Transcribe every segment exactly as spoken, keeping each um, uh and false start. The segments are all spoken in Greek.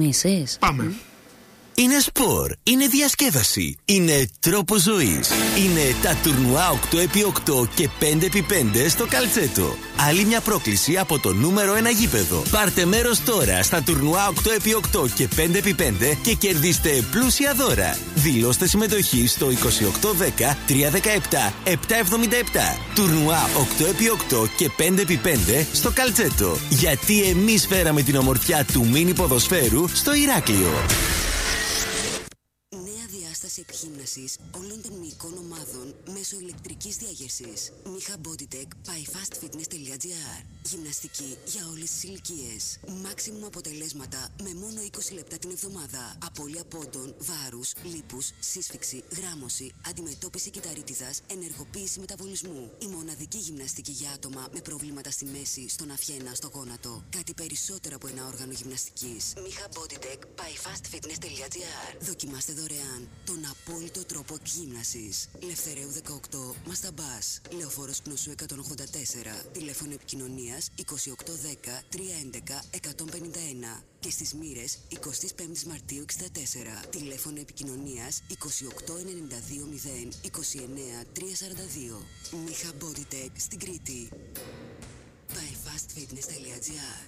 ξεκινήσεις? Πάμε. Είναι σπορ, είναι διασκέδαση, είναι τρόπος ζωής. Είναι τα τουρνουά οκτώ επί οκτώ και πέντε επί πέντε στο Καλτσέτο. Άλλη μια πρόκληση από το νούμερο ένα γήπεδο. Πάρτε μέρος τώρα στα τουρνουά οκτώ επί οκτώ και πέντε επί πέντε και κερδίστε πλούσια δώρα. Δηλώστε συμμετοχή στο είκοσι οκτώ δέκα τριακόσια δεκαεπτά επτακόσια εβδομήντα επτά. Τουρνουά οκτώ επί οκτώ και πέντε επί πέντε στο Καλτσέτο. Γιατί εμείς φέραμε την ομορφιά του μίνι ποδοσφαίρου στο Ηράκλειο. Διάσταση εκγύμνασης όλων των μυϊκών ομάδων μέσω ηλεκτρικής διάγερσης. Μίχα Bodytech by fastfitness.gr. Γυμναστική για όλες τις ηλικίες. Μάξιμουμ αποτελέσματα με μόνο είκοσι λεπτά την εβδομάδα. Απώλεια πόντων, βάρους, λίπους, σύσφυξη, γράμμωση, αντιμετώπιση κυταρίτιδας, ενεργοποίηση μεταβολισμού. Η μοναδική γυμναστική για άτομα με προβλήματα στη μέση, στον αφιένα, στο γόνατο. Κάτι περισσότερο από ένα όργανο γυμναστικής. Μίχα Bodytech by fastfitness.gr. Δοκιμάστε δωρεάν τον απόλυτο τρόπο εκγύμνασης. Λευθεραίου δεκαοκτώ, Μασταμπάς. Λεωφόρος Κνωσού εκατόν ογδόντα τέσσερα. Τηλέφωνο επικοινωνίας είκοσι οκτώ δέκα τριακόσια έντεκα εκατόν πενήντα ένα. Και στις Μοίρες εικοστή πέμπτη Μαρτίου εξήντα τέσσερα. Τηλέφωνο επικοινωνίας είκοσι οκτώ ενενήντα δύο μηδέν είκοσι εννέα τριακόσια σαράντα δύο. Μίχα Bodytech στην Κρήτη. by fastfitness.gr.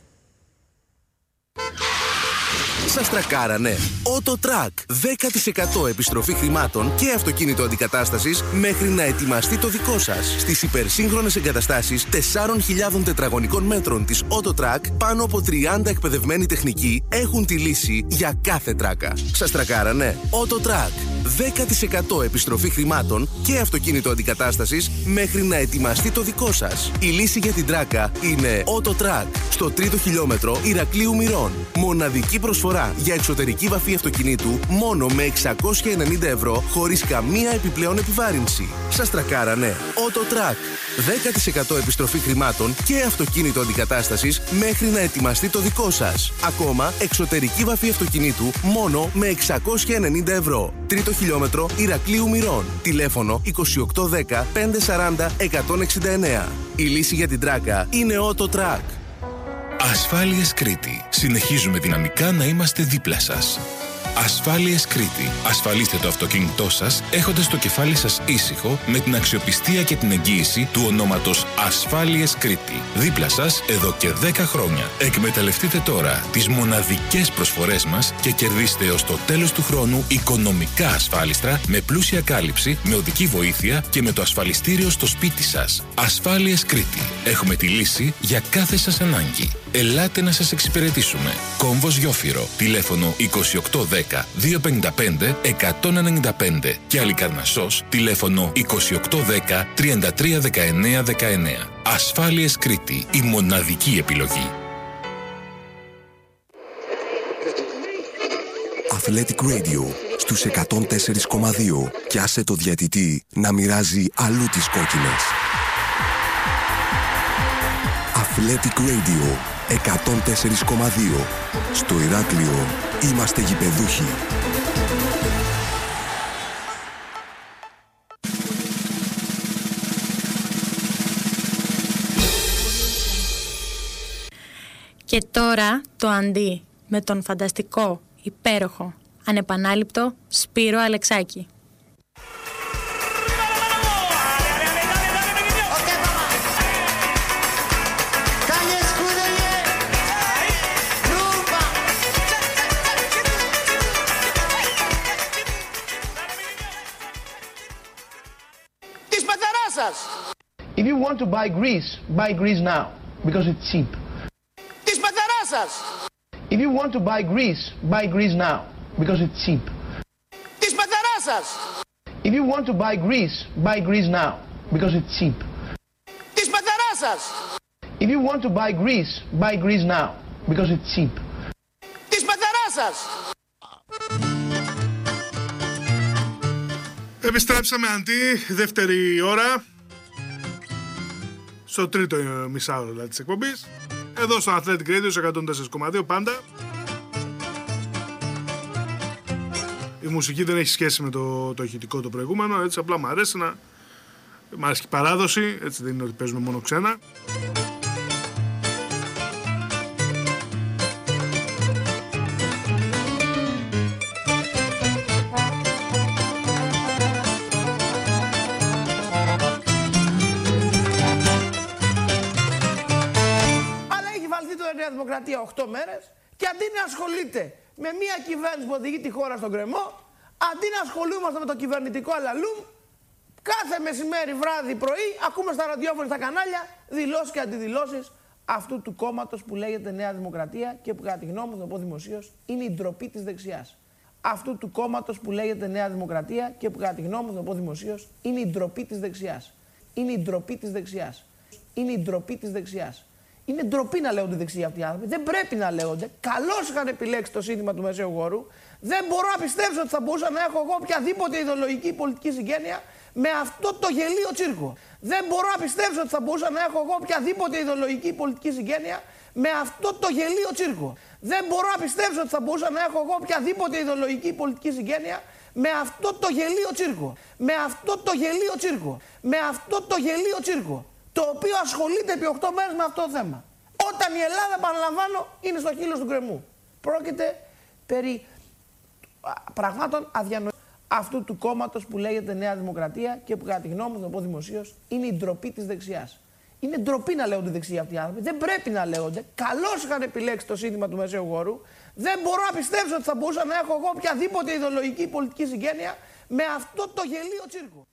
Σας τρακάρανε. Autotrack. δέκα τοις εκατό επιστροφή χρημάτων και αυτοκίνητο αντικατάστασης μέχρι να ετοιμαστεί το δικό σας. Στις υπερσύγχρονες εγκαταστάσεις τεσσάρων χιλιάδων τετραγωνικών μέτρων της Autotrack, πάνω από τριάντα εκπαιδευμένοι τεχνικοί έχουν τη λύση για κάθε τράκα. Σας τρακάρανε. Autotrack. δέκα τοις εκατό επιστροφή χρημάτων και αυτοκίνητο αντικατάστασης μέχρι να ετοιμαστεί το δικό σας. Η λύση για την τράκα είναι Autotrack. Στο τρίτο χιλιόμετρο Ηρακλείου Μυρών. Μοναδική προσφορά για εξωτερική βαφή αυτοκινήτου μόνο με εξακόσια ενενήντα ευρώ χωρίς καμία επιπλέον επιβάρυνση. Σας τρακάρανε. Autotrack. δέκα τοις εκατό επιστροφή χρημάτων και αυτοκίνητο αντικατάστασης μέχρι να ετοιμαστεί το δικό σας. Ακόμα εξωτερική βαφή αυτοκινήτου μόνο με εξακόσια ενενήντα ευρώ. Τρίτο χιλιόμετρο Ηρακλείου Μυρών. Τηλέφωνο είκοσι οκτώ δέκα πεντακόσια σαράντα εκατόν εξήντα εννέα. Η λύση για την τράκα είναι Autotrack. Ασφάλειες Κρήτη. Συνεχίζουμε δυναμικά να είμαστε δίπλα σας. Ασφάλειες Κρήτη. Ασφαλίστε το αυτοκίνητό σας έχοντας το κεφάλι σας ήσυχο με την αξιοπιστία και την εγγύηση του ονόματος Ασφάλειες Κρήτη. Δίπλα σας εδώ και δέκα χρόνια. Εκμεταλλευτείτε τώρα τις μοναδικές προσφορές μας και κερδίστε έως το τέλος του χρόνου οικονομικά ασφάλιστρα με πλούσια κάλυψη, με οδική βοήθεια και με το ασφαλιστήριο στο σπίτι σας. Ασφάλειες Κρήτη. Έχουμε τη λύση για κάθε σας ανάγκη. Ελάτε να σας εξυπηρετήσουμε. Κόμβος Γιόφυρο. Τηλέφωνο είκοσι οκτώ δέκα διακόσια πενήντα πέντε εκατόν ενενήντα πέντε και Αλικαρνασσός. Τηλέφωνο είκοσι οκτώ δέκα τριάντα τρία δεκαεννέα δεκαεννέα. Ασφάλειες Κρήτη. Η μοναδική επιλογή. Athletic Radio στους εκατόν τέσσερα κόμμα δύο και άσε το διαιτητή να μοιράζει αλλού τις κόκκινες. Athletic Radio εκατόν τέσσερα κόμμα δύο. Στο Ηράκλειο είμαστε γηπεδούχοι. Και τώρα το αντί με τον φανταστικό, υπέροχο, ανεπανάληπτο Σπύρο Αλεξάκη. If you want to buy Greece, buy Greece now, because it's cheap. Της πεθαράς σας! If you want to buy Greece, buy Greece now, because it's cheap. Της πεθαράς σας! If you want to buy Greece, buy Greece now, because it's cheap. Της πεθαράς σας! If you want to buy Greece, buy Greece now, because it's cheap. Της πεθαράς σας! Επιστρέψαμε αντί, δεύτερη ώρα, στο τρίτο μισάωρο δηλαδή, της εκπομπής, εδώ στο Athletic Radio εκατόν τέσσερα κόμμα δύο πάντα. Η μουσική δεν έχει σχέση με το, το ηχητικό το προηγούμενο, έτσι απλά μου αρέσει να... Μ' αρέσει και η παράδοση, έτσι δεν είναι ότι παίζουμε μόνο ξένα. Δημοκρατία οκτώ μέρες και αντί να ασχολείται με μια κυβέρνηση που οδηγεί τη χώρα στον γκρεμό, αντί να ασχολούμαστε με το κυβερνητικό αλαλούμ, κάθε μεσημέρι, βράδυ, πρωί, ακούμε στα ραδιόφωνα, στα κανάλια, δηλώσεις και αντιδηλώσεις αυτού του κόμματος που λέγεται Νέα Δημοκρατία και που κατά τη γνώμη μου, θα το πω δημοσίως, είναι η ντροπή της δεξιάς. Αυτού του κόμματος που λέγεται Νέα Δημοκρατία και που κατά τη γνώμη μου, θα το πω δημοσίως, είναι η ντροπή της δεξιάς. Είναι η ντροπή της δεξιάς. Είναι η ντροπή της δεξιάς. Είναι ντροπή να λέγονται δεξιοί αυτοί οι άνθρωποι. Δεν πρέπει να λέγονται. Καλώς είχαν επιλέξει το σύνθημα του Μεσαίου Γόρου. Δεν μπορώ να πιστέψω ότι θα μπορούσα να έχω εγώ οποιαδήποτε ιδεολογική πολιτική συγγένεια με αυτό το γελίο τσίρκο. Δεν μπορώ να πιστέψω ότι θα μπορούσα να έχω εγώ οποιαδήποτε ιδεολογική πολιτική συγγένεια με αυτό το γελίο τσίρκο. Δεν μπορώ να πιστέψω ότι θα μπορούσα να έχω εγώ οποιαδήποτε ιδεολογική πολιτική συγγένεια με αυτό το γελίο τσίρκο. Με αυτό το γελίο τσίρκο. Με αυτό το γελίο τσίρκο. Το οποίο ασχολείται επί οκτώ μέρες με αυτό το θέμα. Όταν η Ελλάδα, παραλαμβάνω, είναι στο χείλος του γκρεμού. Πρόκειται περί πραγμάτων αδιανοητών αυτού του κόμματος που λέγεται Νέα Δημοκρατία και που κατά τη γνώμη μου, θα το πω δημοσίως, είναι η ντροπή της δεξιάς. Είναι ντροπή να λέγονται δεξιοί αυτοί οι άνθρωποι. Δεν πρέπει να λέγονται. Καλώς είχαν επιλέξει το σύνθημα του Μεσαίου Γόρου. Δεν μπορώ να πιστέψω ότι θα μπορούσα να έχω εγώ οποιαδήποτε ιδεολογική πολιτική συγγένεια με αυτό το γελίο τσίρκο.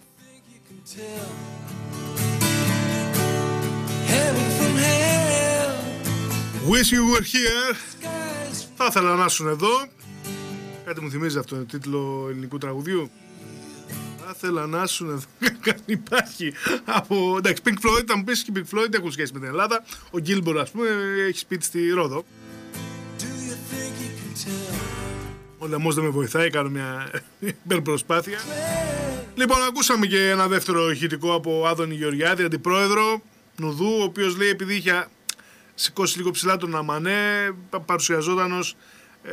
Wish you were here. Θα ήθελα να ήσουν εδώ. Κάτι μου θυμίζει αυτό το τίτλο ελληνικού τραγουδιού. Θα ήθελα να ήσουν εδώ. Κάτι υπάρχει από... Εντάξει, Pink Floyd, θα μου πεις και Pink Floyd έχουν σχέση με την Ελλάδα. Ο Gilmour, ας πούμε, έχει σπίτι στη Ρόδο. Ο λαιμός δεν με βοηθάει, κάνω μια υπερπροσπάθεια. Λοιπόν, ακούσαμε και ένα δεύτερο ηχητικό από Άδωνη Γεωργιάδη, αντιπρόεδρο Νουδού, ο οποίος λέει επειδή είχε σηκώσει λίγο ψηλά τον Αμανέ, παρουσιαζόταν ως ε,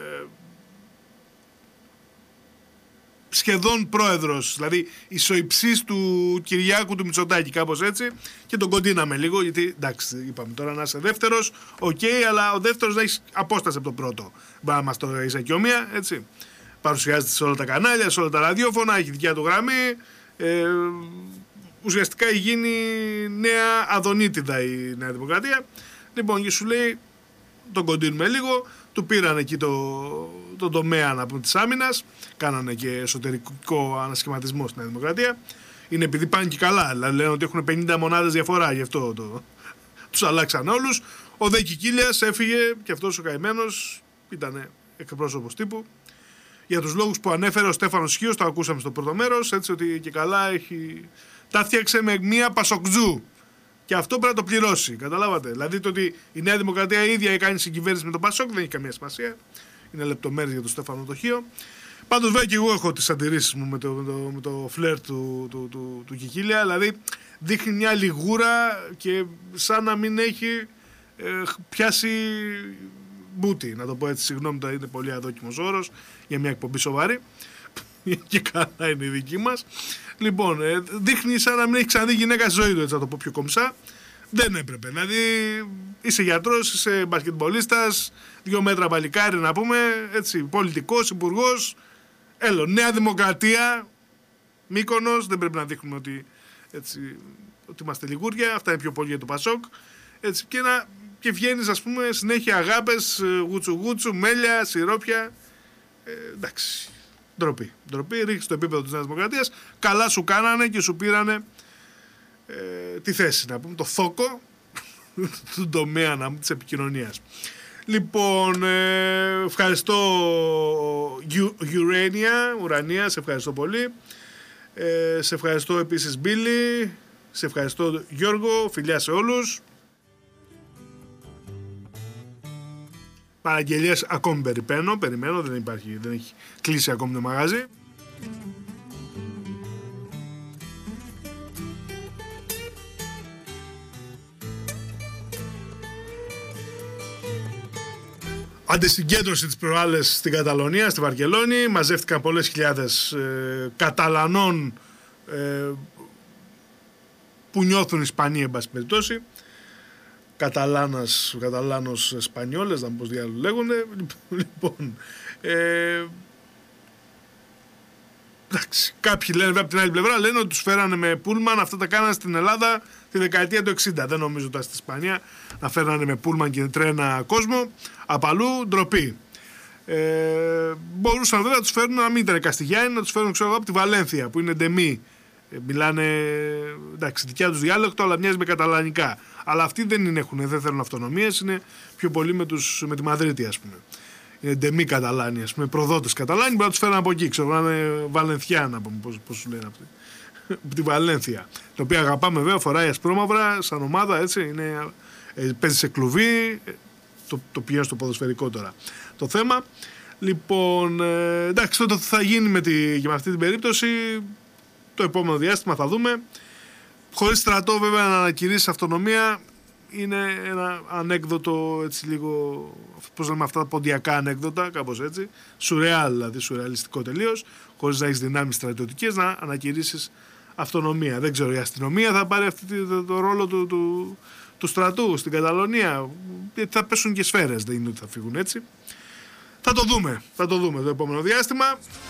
σχεδόν πρόεδρος, δηλαδή ισοϊψής του Κυριάκου του Μητσοτάκη, κάπως έτσι, και τον κοντίναμε λίγο, γιατί εντάξει, είπαμε τώρα να είσαι δεύτερος, οκ, okay, αλλά ο δεύτερος να έχει απόσταση από τον πρώτο. Μπορεί να μας το εισακιόμια, έτσι. Παρουσιάζεται σε όλα τα κανάλια, σε όλα τα ραδιόφωνα, έχει δικιά του γραμμή. Ε, ουσιαστικά έχει γίνει νέα Αδονίτιδα η Νέα Δημοκρατία. Λοιπόν, και σου λέει, τον κοντίνουμε λίγο, του πήραν εκεί το, το τομέα να πούμε, της άμυνας, κάνανε και εσωτερικό ανασχηματισμό στην Νέα Δημοκρατία. Είναι επειδή πάνε και καλά, δηλαδή λένε ότι έχουν πενήντα μονάδες διαφορά, γι' αυτό το, τους αλλάξαν όλους. Ο Δε Κικίλιας έφυγε και αυτός ο καημένος ήταν εκπρόσωπος τύπου. Για τους λόγους που ανέφερε ο Στέφανος Χίος, το ακούσαμε στο πρώτο μέρος, έτσι ότι και καλά έχει... τα φτιάξε με μία πασοκτζού. Και αυτό πρέπει να το πληρώσει. Καταλάβατε. Δηλαδή το ότι η Νέα Δημοκρατία η ίδια έκανε συγκυβέρνηση με τον Πασόκ δεν έχει καμία σημασία. Είναι λεπτομέρειες για τον Στέφανο το Χίο. Πάντως βέβαια και εγώ έχω τις αντιρρήσεις μου με το, με το, με το φλερ του, του, του, του Κικίλια. Δηλαδή δείχνει μια λιγούρα και σαν να μην έχει ε, πιάσει μπούτι. Να το πω έτσι, συγγνώμη, είναι πολύ αδόκιμος όρος για μια εκπομπή σοβαρή. Και καλά είναι η δική μας. Λοιπόν, ε, δείχνει σαν να μην έχει ξαναδεί γυναίκα στη ζωή του, έτσι να το πω πιο κομψά. Δεν έπρεπε. Δηλαδή, είσαι γιατρός, είσαι μπασκετμπολίστας, δύο μέτρα παλικάρι να πούμε, έτσι, πολιτικός, υπουργός. Έλο, Νέα Δημοκρατία, Μύκονος, δεν πρέπει να δείχνουμε ότι, έτσι, ότι είμαστε λιγούρια. Αυτά είναι πιο πολύ για το Πασόκ. Έτσι, και, να, και βγαίνεις, ας πούμε, συνέχεια αγάπες, γούτσου γούτσου, μέλια, σιρόπια. Ε, εντάξει. Ντροπή. Ντροπή, ρίχνει στο επίπεδο της Νέας Δημοκρατίας. Καλά σου κάνανε και σου πήρανε ε, τη θέση, να πούμε, το θόκο του τομέα να πούμε, της επικοινωνίας. Λοιπόν, ε, ευχαριστώ Urania, Ουρανία, σε ευχαριστώ πολύ. Ε, σε ευχαριστώ επίσης Μπίλη, σε ευχαριστώ Γιώργο, φιλιά σε όλους. Παραγγελίες ακόμη περιμένω, περιμένω, δεν υπάρχει, δεν έχει κλείσει ακόμη το μαγάζι. Αντισυγκέντρωση τις προάλλες στην Καταλωνία, στη Βαρκελόνη. Μαζεύτηκαν πολλές χιλιάδες ε, Καταλανών ε, που νιώθουν Ισπανοί, εν πάση περιπτώσει. Καταλάνας, Καταλάνος Σπανιόλες, να πώς διάλογο λέγονται. Λοιπόν, ε, εντάξει, κάποιοι λένε από την άλλη πλευρά λένε ότι τους φέρανε με πούλμαν. Αυτά τα κάνανε στην Ελλάδα τη δεκαετία του εξήντα. Δεν νομίζω ότι στη Ισπανία να φέρανε με πούλμαν και τρένα κόσμο. Απαλού ντροπή. Ε, μπορούσαν βέβαια να τους φέρουν, να μην ήταν Καστιγιάννη, να τους φέρουν ξέρω, από τη Βαλένθια που είναι ντεμή. Ε, μιλάνε, εντάξει, δικιά τους διάλεκτο, αλλά μοιάζει με καταλανικά. Αλλά αυτοί δεν είναι, έχουν, δεν θέλουν αυτονομίες, είναι πιο πολύ με, τους, με τη Μαδρίτη, ας πούμε. Είναι ντεμή Καταλάνοι, ας πούμε, προδότες Καταλάνοι, μπορεί να τους φέρουν από εκεί, ξέρω, να είναι Βαλενθιάνα, πώς, πώς σου λένε αυτοί. Από τη Βαλένθια. Το οποίο αγαπάμε βέβαια, φοράει ασπρόμαυρα, σαν ομάδα, έτσι, είναι, ε, παίζει σε κλουβί, το, το πηγαίνει στο ποδοσφαιρικό τώρα. Το θέμα, λοιπόν, ε, εντάξει, τότε θα γίνει με, τη, και με αυτή την περίπτωση, το επόμενο διάστημα θα δούμε. Χωρίς στρατό βέβαια να ανακηρύσει αυτονομία είναι ένα ανέκδοτο, έτσι λίγο, πώς λέμε αυτά τα ποντιακά ανέκδοτα, κάπως έτσι, σουρεάλ, δηλαδή σουρεαλιστικό τελείως, χωρίς να έχεις δυνάμεις στρατιωτικές να ανακηρύσεις αυτονομία. Δεν ξέρω, η αστυνομία θα πάρει αυτό το, το ρόλο του, του, του στρατού στην Καταλωνία, γιατί θα πέσουν και σφαίρες, δεν είναι ότι θα φύγουν έτσι. Θα το δούμε, θα το δούμε το επόμενο διάστημα.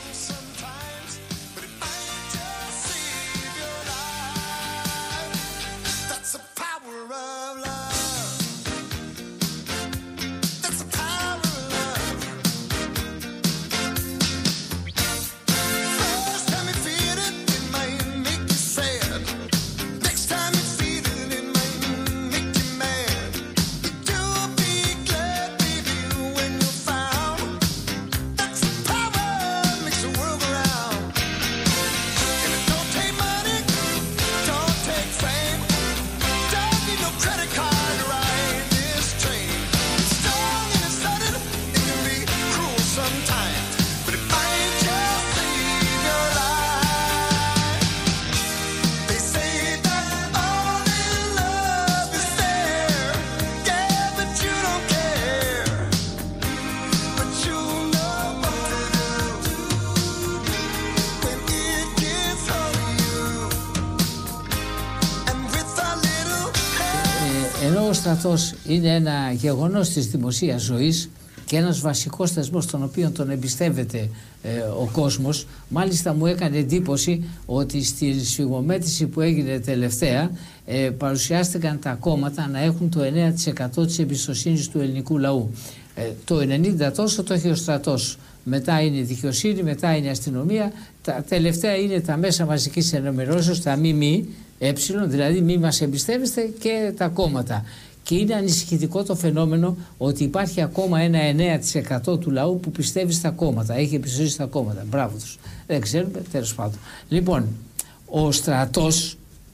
Ενώ ο στρατός είναι ένα γεγονός της δημοσίας ζωής και ένας βασικός θεσμός τον οποίο τον εμπιστεύεται ε, ο κόσμος, μάλιστα μου έκανε εντύπωση ότι στη σφιγμομέτρηση που έγινε τελευταία ε, παρουσιάστηκαν τα κόμματα να έχουν το εννέα τοις εκατό της εμπιστοσύνης του ελληνικού λαού. Ε, το ενενήντα τοις εκατό τόσο το έχει ο στρατός. Μετά είναι η δικαιοσύνη, μετά είναι η αστυνομία. Τα τελευταία είναι τα μέσα μαζικής ενημερώσεως, τα ΜΜΕ, ε, δηλαδή μη μας εμπιστεύεστε, και τα κόμματα. Και είναι ανησυχητικό το φαινόμενο ότι υπάρχει ακόμα ένα εννέα τοις εκατό του λαού που πιστεύει στα κόμματα, έχει εμπιστοσύνη στα κόμματα. Μπράβο τους. Δεν ξέρουμε, τέλος πάντων. Λοιπόν, ο στρατός,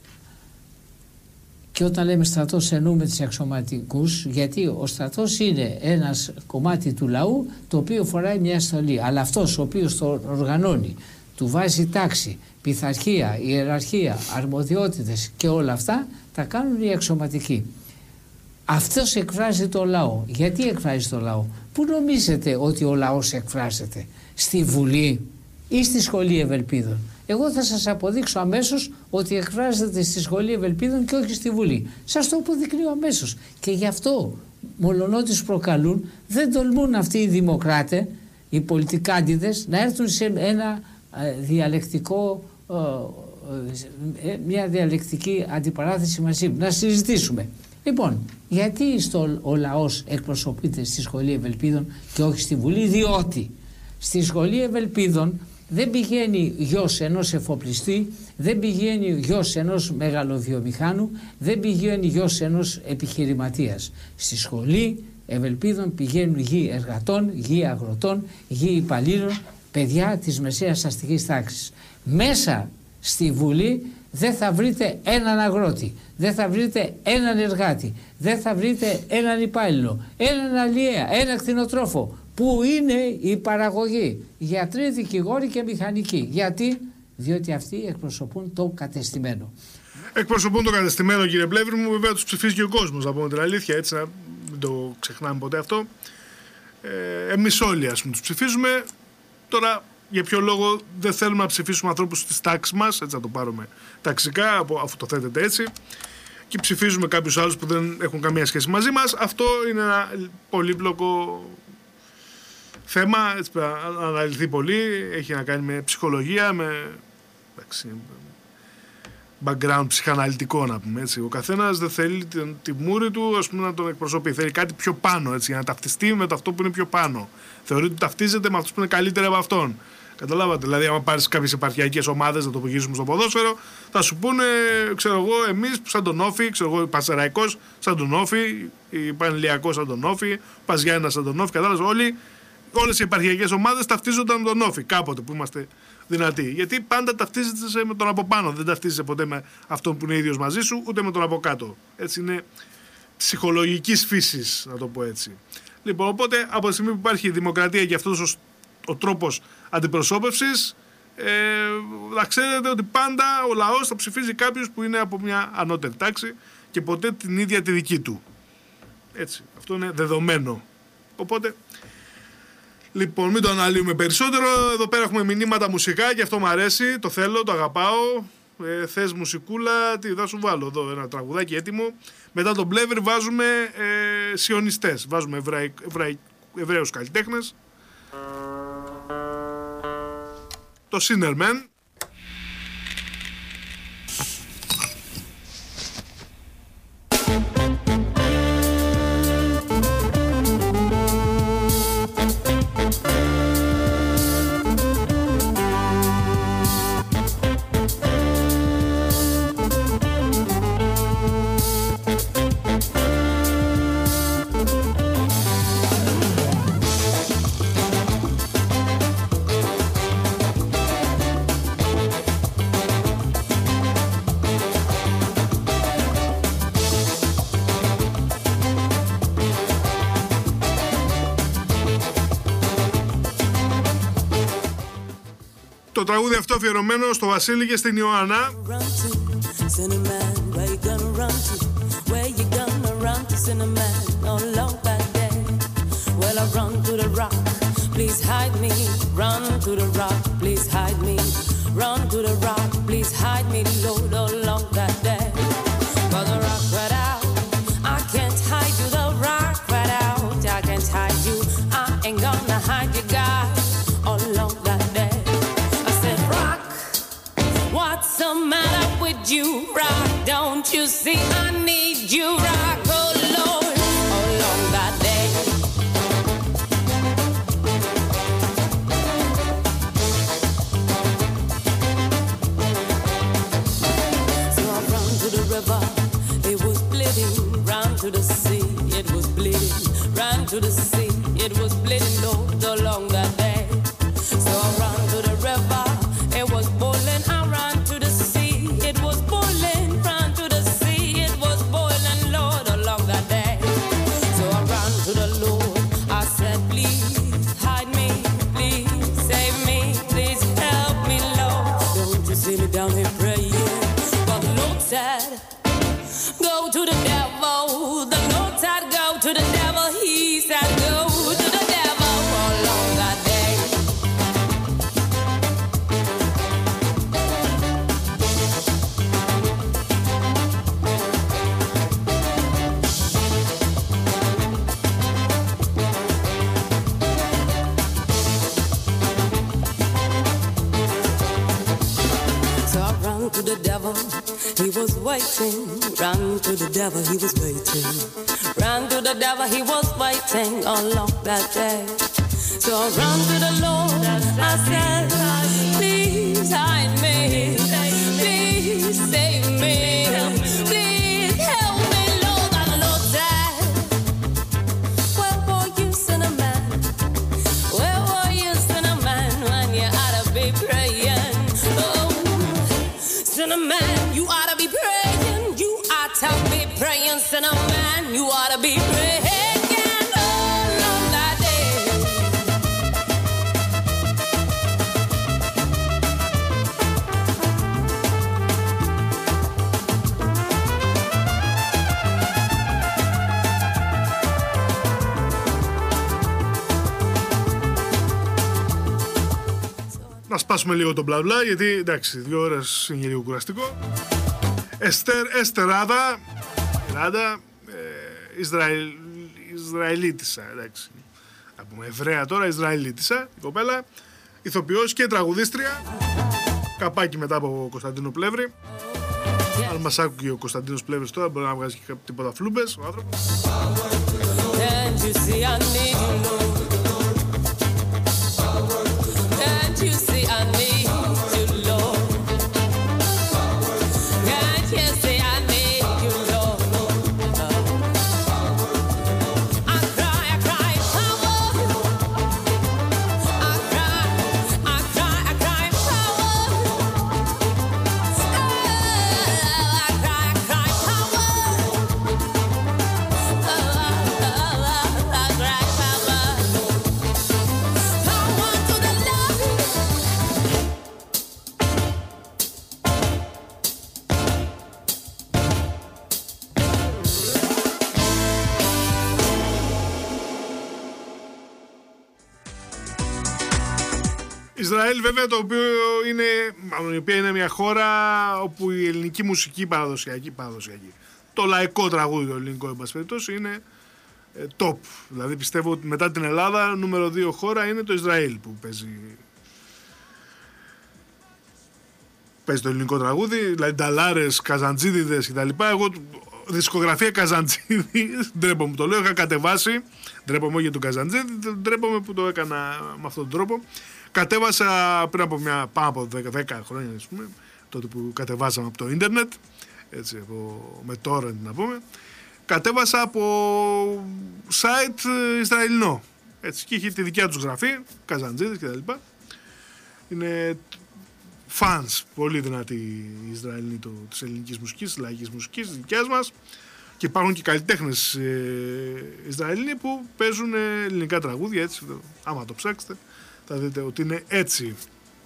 και όταν λέμε στρατός εννοούμε τις αξιωματικούς, γιατί ο στρατός είναι ένας κομμάτι του λαού το οποίο φοράει μια στολή. Αλλά αυτός ο οποίος το οργανώνει, του βάζει τάξη, πειθαρχία, ιεραρχία, αρμοδιότητες και όλα αυτά, τα κάνουν οι αξιωματικοί. Αυτός εκφράζει το λαό. Γιατί εκφράζει το λαό? Πού νομίζετε ότι ο λαός εκφράζεται? Στη Βουλή ή στη Σχολή Ευελπίδων? Εγώ θα σας αποδείξω αμέσως ότι εκφράζεται στη Σχολή Ευελπίδων και όχι στη Βουλή. Σας το αποδεικνύω αμέσως. Και γι' αυτό, μολονότι τους προκαλούν, δεν τολμούν αυτοί οι δημοκράτες, οι πολιτικάντιδες, να έρθουν σε ένα διαλεκτικό, μια διαλεκτική αντιπαράθεση μαζί μου, να συζητήσουμε. Λοιπόν, γιατί στο, ο λαός εκπροσωπείται στη Σχολή Ευελπίδων και όχι στη Βουλή? Διότι στη Σχολή Ευελπίδων δεν πηγαίνει γιος ενός εφοπλιστή, δεν πηγαίνει γιος ενός μεγαλοβιομηχάνου, δεν πηγαίνει γιος ενός επιχειρηματίας. Στη Σχολή Ευελπίδων πηγαίνουν γη εργατών, γη αγροτών, γη υπαλλήλων, παιδιά της μεσαίας αστικής τάξης. Μέσα στη Βουλή δεν θα βρείτε έναν αγρότη, δεν θα βρείτε έναν εργάτη, δεν θα βρείτε έναν υπάλληλο, έναν αλλιέα, έναν κτηνοτρόφο. Πού είναι η παραγωγή? Γιατροί, δικηγόροι και μηχανικοί. Γιατί? Διότι αυτοί εκπροσωπούν το κατεστημένο. Εκπροσωπούν το κατεστημένο, κύριε Πλεύρη μου. Βέβαια τους ψηφίζει και ο κόσμος, να πούμε την αλήθεια, έτσι, να μην το ξεχνάμε ποτέ αυτό. Ε, εμείς όλοι, ας πούμε, τους ψηφίζουμε. Τώρα, για ποιο λόγο δεν θέλουμε να ψηφίσουμε ανθρώπους της τάξης μας, έτσι να το πάρουμε ταξικά, αφού το θέτετε έτσι, και ψηφίζουμε κάποιους άλλους που δεν έχουν καμία σχέση μαζί μας? Αυτό είναι ένα πολύπλοκο θέμα, έτσι, να αναλυθεί πολύ, έχει να κάνει με ψυχολογία, με εντάξει, background ψυχαναλυτικό να πούμε έτσι. Ο καθένας δεν θέλει τη, τη μούρη του, ας πούμε, να τον εκπροσωπεί. Θέλει κάτι πιο πάνω, έτσι, για να ταυτιστεί με το αυτό που είναι πιο πάνω. Θεωρεί ότι ταυτίζεται με αυτούς που είναι καλύτεροι από αυτόν. Καταλάβατε. Δηλαδή, άμα πάρεις κάποιες επαρχιακές ομάδες, να το γυρίσουμε στο ποδόσφαιρο, θα σου πούνε, ξέρω εγώ, εμείς σαν τον Όφη, ξέρω εγώ, Πασεραϊκός σαν τον Όφη, η Πανηλιακός σαν τον Όφη, Παζιάννα σαν τον Όφη. Κατάλαβες, όλοι, όλες οι επαρχιακές ομάδες ταυτίζονταν με τον Όφη κάποτε που είμαστε δυνατοί. Γιατί πάντα ταυτίζεσαι με τον από πάνω. Δεν ταυτίζεσαι ποτέ με αυτόν που είναι ίδιος μαζί σου, ούτε με τον από κάτω. Έτσι είναι ψυχολογικής φύσης, να το πω έτσι. Λοιπόν, οπότε από τη στιγμή που υπάρχει η δημοκρατία και αυτός ο, ο τρόπος αντιπροσώπευσης, ε, να ξέρετε ότι πάντα ο λαός θα ψηφίζει κάποιους που είναι από μια ανώτερη τάξη και ποτέ την ίδια τη δική του. Έτσι, αυτό είναι δεδομένο. Οπότε, λοιπόν, μην το αναλύουμε περισσότερο. Εδώ πέρα έχουμε μηνύματα μουσικά και αυτό μου αρέσει, το θέλω, το αγαπάω. Ε, θες μουσικούλα, τι θα σου βάλω εδώ, ένα τραγουδάκι έτοιμο. Μετά τον Πλεύρη βάζουμε ε, σιωνιστές, βάζουμε Εβραί, Εβραί, Εβραίους καλλιτέχνες. Το Σίνερμεν. Το τραγούδι αυτό αφιερωμένο στο Βασίλη και στην Ιωάννα. What's the matter with you, rock? Don't you see I need you, rock? Oh Lord, all along that day. So I ran to the river, it was bleeding. Ran to the sea, it was bleeding. Ran to the sea, it was bleeding, Lord, all along that day. So I ran to the river, it was boiling. I ran to the sea, it was boiling. Ran to the sea, it was boiling, Lord, along that day. So I ran to the Lord, I said, please hide me, please save me, please help me, Lord. Don't you see me down here praying? But the Lord said, go to the devil. The Lord said, go to the devil. He said, go to the devil along that day. So I ran to the devil, he was waiting. Ran to the devil, he was waiting. Ran to the devil, he was waiting all along that day. So I ran to the Lord, I said, please hide me, please save me, please help me, Lord. And the Lord said, where were you, son of man? Where were you, son of man, when you ought to be praying? Oh, son of man, you ought to be praying. You ought to be praying, son of man. You ought to be praying all on that day. Να σπάσουμε λίγο το μπλα μπλα, γιατί εντάξει, δύο ώρες είναι λίγο κουραστικό. Εστέρ, Εστεράδα, Ράντα, ε, Ισραηλ, Ισραηλίτισσα, εντάξει, να πούμε, Εβραία τώρα, Ισραηλίτισσα, η κοπέλα, ηθοποιός και τραγουδίστρια. Καπάκι μετά από Κωνσταντίνο Πλεύρη. Αν μας άκουγε ο Κωνσταντίνος Πλεύρης τώρα, μπορεί να βγάζει και τίποτα φλούμπες ο άνθρωπος. Ισραήλ βέβαια, το οποίο είναι, μάλλον η οποία είναι μια χώρα όπου η ελληνική μουσική παραδοσιακή, παραδοσιακή το λαϊκό τραγούδι, το ελληνικό εν πάση περιπτώσει, είναι ε, top. Δηλαδή πιστεύω ότι μετά την Ελλάδα νούμερο δύο χώρα είναι το Ισραήλ που παίζει, παίζει το ελληνικό τραγούδι, δηλαδή νταλάρες, καζαντζίδιδες κτλ. Εγώ δισκογραφία Καζαντζίδη, ντρέπομαι που το λέω, είχα κατεβάσει, ντρέπομαι για τον Καζαντζίδη, ντρέπομαι που το έκανα με αυτόν τον τρόπο. Κατέβασα πριν από μια, πάνω από δέκα χρόνια, ας πούμε, τότε που κατεβάσαμε από το ίντερνετ, έτσι, από, με torrent να πούμε, κατέβασα από site Ισραηλινό, έτσι, και είχε τη δικιά τους γραφή, Καζαντζίδης κτλ. Είναι fans, πολύ δυνατοί οι Ισραηλινοί της ελληνικής μουσικής, της λαϊκής μουσικής, της δικιάς μας, και υπάρχουν και καλλιτέχνες ε, Ισραηλινοί που παίζουν ελληνικά τραγούδια, έτσι, άμα το ψάξετε θα δείτε ότι είναι έτσι.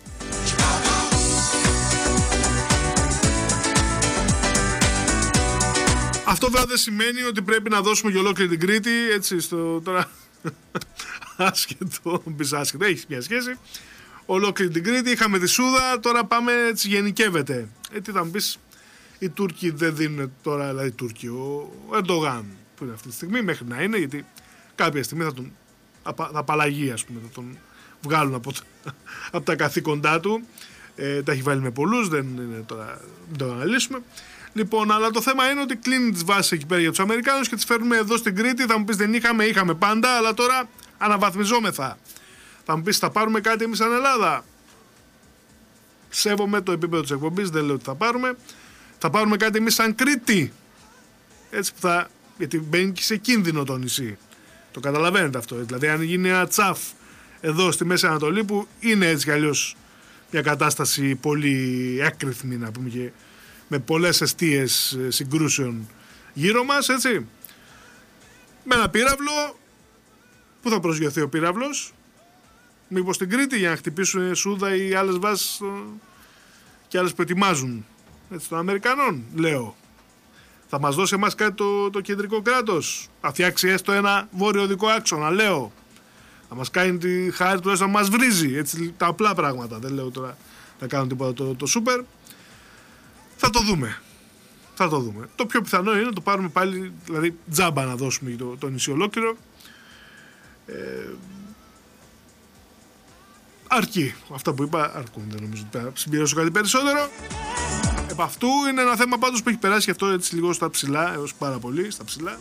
Αυτό βέβαια δεν σημαίνει ότι πρέπει να δώσουμε για ολόκληρη την Κρήτη, έτσι, στο τώρα άσχετο, μπεις άσχετο, έχει μια σχέση. Ολόκληρη την Κρήτη, είχαμε τη Σούδα, τώρα πάμε, έτσι, γενικεύεται. Ε, τι θα μου πεις, οι Τούρκοι δεν δίνουν τώρα, δηλαδή οι Τούρκοι, ο Ερντογάν που είναι αυτή τη στιγμή, μέχρι να είναι, γιατί κάποια στιγμή θα τον θα απαλλαγεί, ας πούμε, θα τον βγάλουν από, από τα καθήκοντά του. Ε, τα έχει βάλει με πολλούς, δεν είναι τώρα, δεν το αναλύσουμε. Λοιπόν, αλλά το θέμα είναι ότι κλείνει τις βάσεις εκεί πέρα για τους Αμερικάνους και τις φέρνουμε εδώ στην Κρήτη. Θα μου πεις δεν είχαμε, είχαμε πάντα, αλλά τώρα αναβαθμιζόμεθα. Θα μου πεις θα πάρουμε κάτι εμείς σαν Ελλάδα. Σέβομαι το επίπεδο της εκπομπής, δεν λέω ότι θα πάρουμε. Θα πάρουμε κάτι εμείς σαν Κρήτη. Έτσι που θα, γιατί μπαίνει και σε κίνδυνο το νησί. Το καταλαβαίνετε αυτό. Δηλαδή αν γίνει ένα τσαφ εδώ στη Μέση Ανατολή που είναι έτσι κι αλλιώς μια κατάσταση πολύ έκρηθμη, να πούμε, και με πολλές εστίες συγκρούσεων γύρω μας, έτσι, με ένα πύραυλο, πού θα προσγειωθεί ο πύραυλος, μήπως στην Κρήτη για να χτυπήσουν Σούδα ή άλλες βάσεις και άλλες που ετοιμάζουν, έτσι, των Αμερικανών, λέω. Θα μας δώσει εμάς κάτι το, το κεντρικό κράτος, θα φτιάξει έστω ένα βόρειο-δικό άξονα, λέω. Θα μας κάνει τη χάρη του έστω να μας βρίζει, έτσι, τα απλά πράγματα, δεν λέω τώρα να κάνουν τίποτα το, το σούπερ. Θα το δούμε. Θα το δούμε. Το πιο πιθανό είναι να το πάρουμε πάλι, δηλαδή τζάμπα να δώσουμε το, το νησί ολόκληρο. Ε, αρκεί. Αυτά που είπα αρκούν. Δεν νομίζω ότι θα συμπληρώσω κάτι περισσότερο. Επ' αυτού είναι ένα θέμα πάντως που έχει περάσει και αυτό έτσι λίγο στα ψηλά, έως πάρα πολύ στα ψηλά.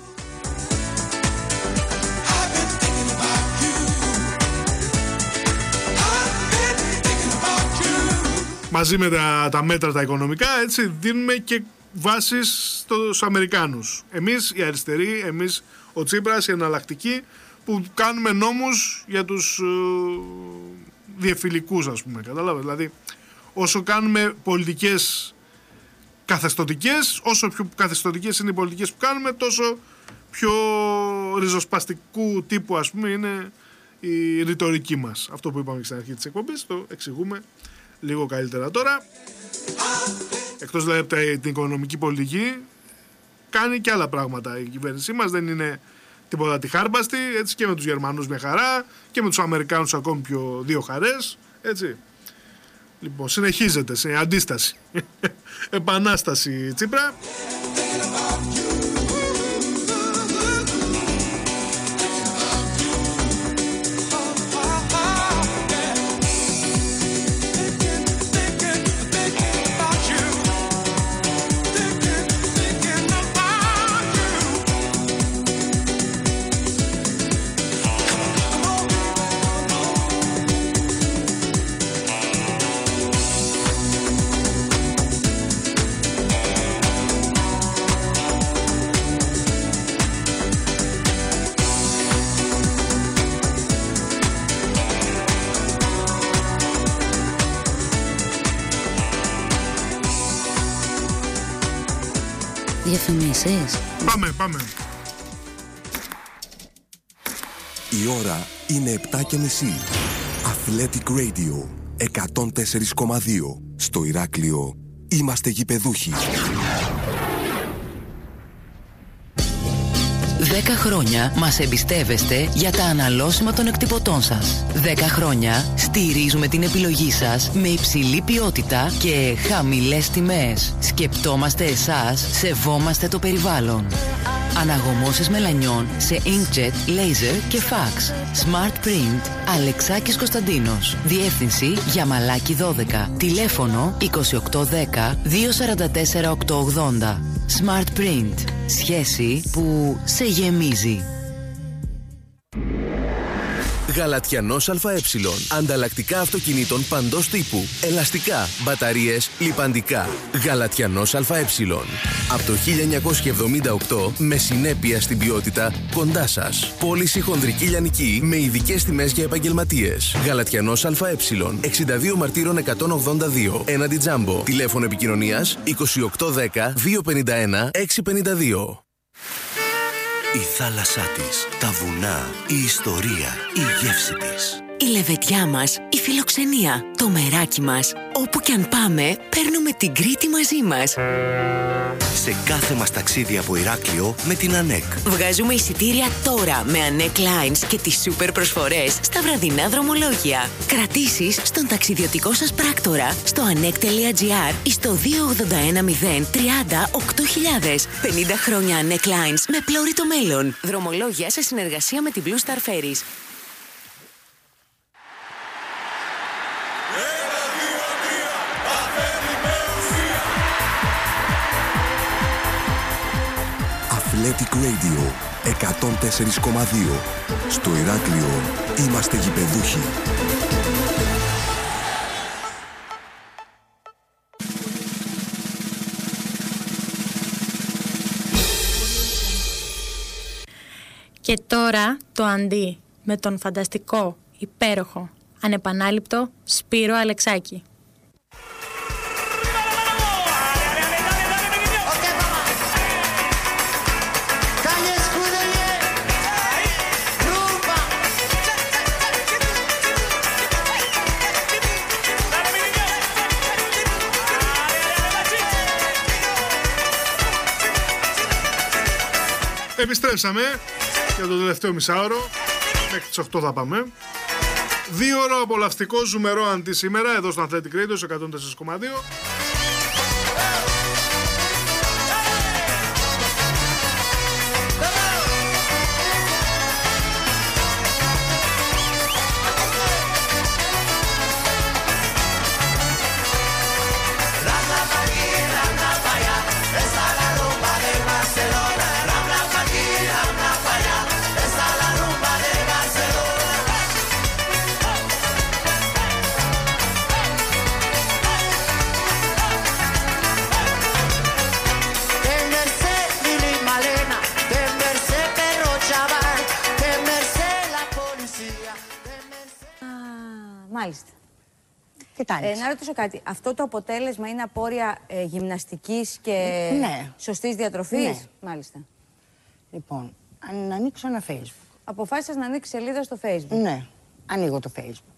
Μαζί με τα, τα μέτρα τα οικονομικά, έτσι, δίνουμε και βάσεις στους Αμερικάνους. Εμείς οι αριστεροί, εμείς ο Τσίπρας, οι εναλλακτικοί, που κάνουμε νόμους για τους ε, διεφυλικούς, ας πούμε, κατάλαβες. Δηλαδή, όσο κάνουμε πολιτικές καθεστωτικές, όσο πιο καθεστωτικές είναι οι πολιτικές που κάνουμε, τόσο πιο ριζοσπαστικού τύπου, ας πούμε, είναι η ρητορική μας. Αυτό που είπαμε στην αρχή της εκπομπής, το εξηγούμε λίγο καλύτερα τώρα. Εκτός δηλαδή από την οικονομική πολιτική, κάνει και άλλα πράγματα η κυβέρνησή μας. Δεν είναι τίποτα τυχάρμπαστη, έτσι, και με τους Γερμανούς μια χαρά και με τους Αμερικάνους ακόμη πιο δύο χαρές, έτσι. Λοιπόν, συνεχίζεται σε αντίσταση. Επανάσταση Τσίπρα. Διαφημίσεις. Πάμε, πάμε. Η ώρα είναι επτά και μισή. Athletic Radio εκατόν τέσσερα κόμμα δύο. Στο Ηράκλειο είμαστε γηπεδούχοι. Δέκα χρόνια μας εμπιστεύεστε για τα αναλώσιμα των εκτυπωτών σας. Δέκα χρόνια στηρίζουμε την επιλογή σας με υψηλή ποιότητα και χαμηλές τιμές. Σκεπτόμαστε εσάς, σεβόμαστε το περιβάλλον. Αναγωμώσεις μελανιών σε inkjet, laser και fax. Smart Print, Αλεξάκης Κωνσταντίνος. Διεύθυνση Γιαμαλάκη δώδεκα. Τηλέφωνο είκοσι οκτώ δέκα δύο σαράντα τέσσερα οκτακόσια ογδόντα. Smart Print. Σχέση που σε γεμίζει. Γαλατιανός ΑΕ. Ανταλλακτικά αυτοκινήτων παντός τύπου. Ελαστικά, μπαταρίες, λιπαντικά. Γαλατιανός ΑΕ. Από το χίλια εννιακόσια εβδομήντα οκτώ με συνέπεια στην ποιότητα κοντά σας. Πώληση χονδρική λιανική με ειδικές τιμές για επαγγελματίες. Γαλατιανός ΑΕ. εξήντα δύο Μαρτύρων εκατόν ογδόντα δύο. Έναντι Τζάμπο. Τηλέφωνο επικοινωνίας είκοσι οκτώ δέκα δύο πενήντα ένα έξι πενήντα δύο. Η θάλασσά της, τα βουνά, η ιστορία, η γεύση της. Η λεβεδιά μας, η φιλοξενία, το μεράκι μας. Όπου κι αν πάμε, παίρνουμε την Κρήτη μαζί μας. Σε κάθε μας ταξίδι από Ηράκλειο με την ΑΝΕΚ. Βγάζουμε εισιτήρια τώρα με ANEC Lines και τις σούπερ προσφορές στα βραδινά δρομολόγια. Κρατήσεις στον ταξιδιωτικό σας πράκτορα στο anek.gr ή στο δύο ογδόντα ένα μηδέν τριάντα οκτώ χιλιάδες. πενήντα χρόνια ANEC Lines με πλώρη το μέλλον. Δρομολόγια σε συνεργασία με την Blue Star Ferries. Athletic Radio εκατόν τέσσερα κόμμα δύο. Στο Ηράκλειο είμαστε γηπεδούχοι. Και τώρα το αντί με τον φανταστικό, υπέροχο, ανεπανάληπτο Σπύρο Αλεξάκη. Επιστρέψαμε για το τελευταίο μισάωρο. Μέχρι τις οκτώ θα πάμε. Δύο ώρο απολαυστικό ζουμερό αντί σήμερα εδώ στο Athletic Radio σε εκατόν τέσσερα κόμμα δύο. Μάλιστα. Ε, να ρωτήσω κάτι. Αυτό το αποτέλεσμα είναι απόρρια ε, γυμναστικής και ναι. σωστής διατροφής. Ναι. Μάλιστα. Λοιπόν, αν ανοίξω ένα Facebook. Αποφάσισες να ανοίξεις σελίδα στο Facebook. Ναι, ανοίγω το Facebook.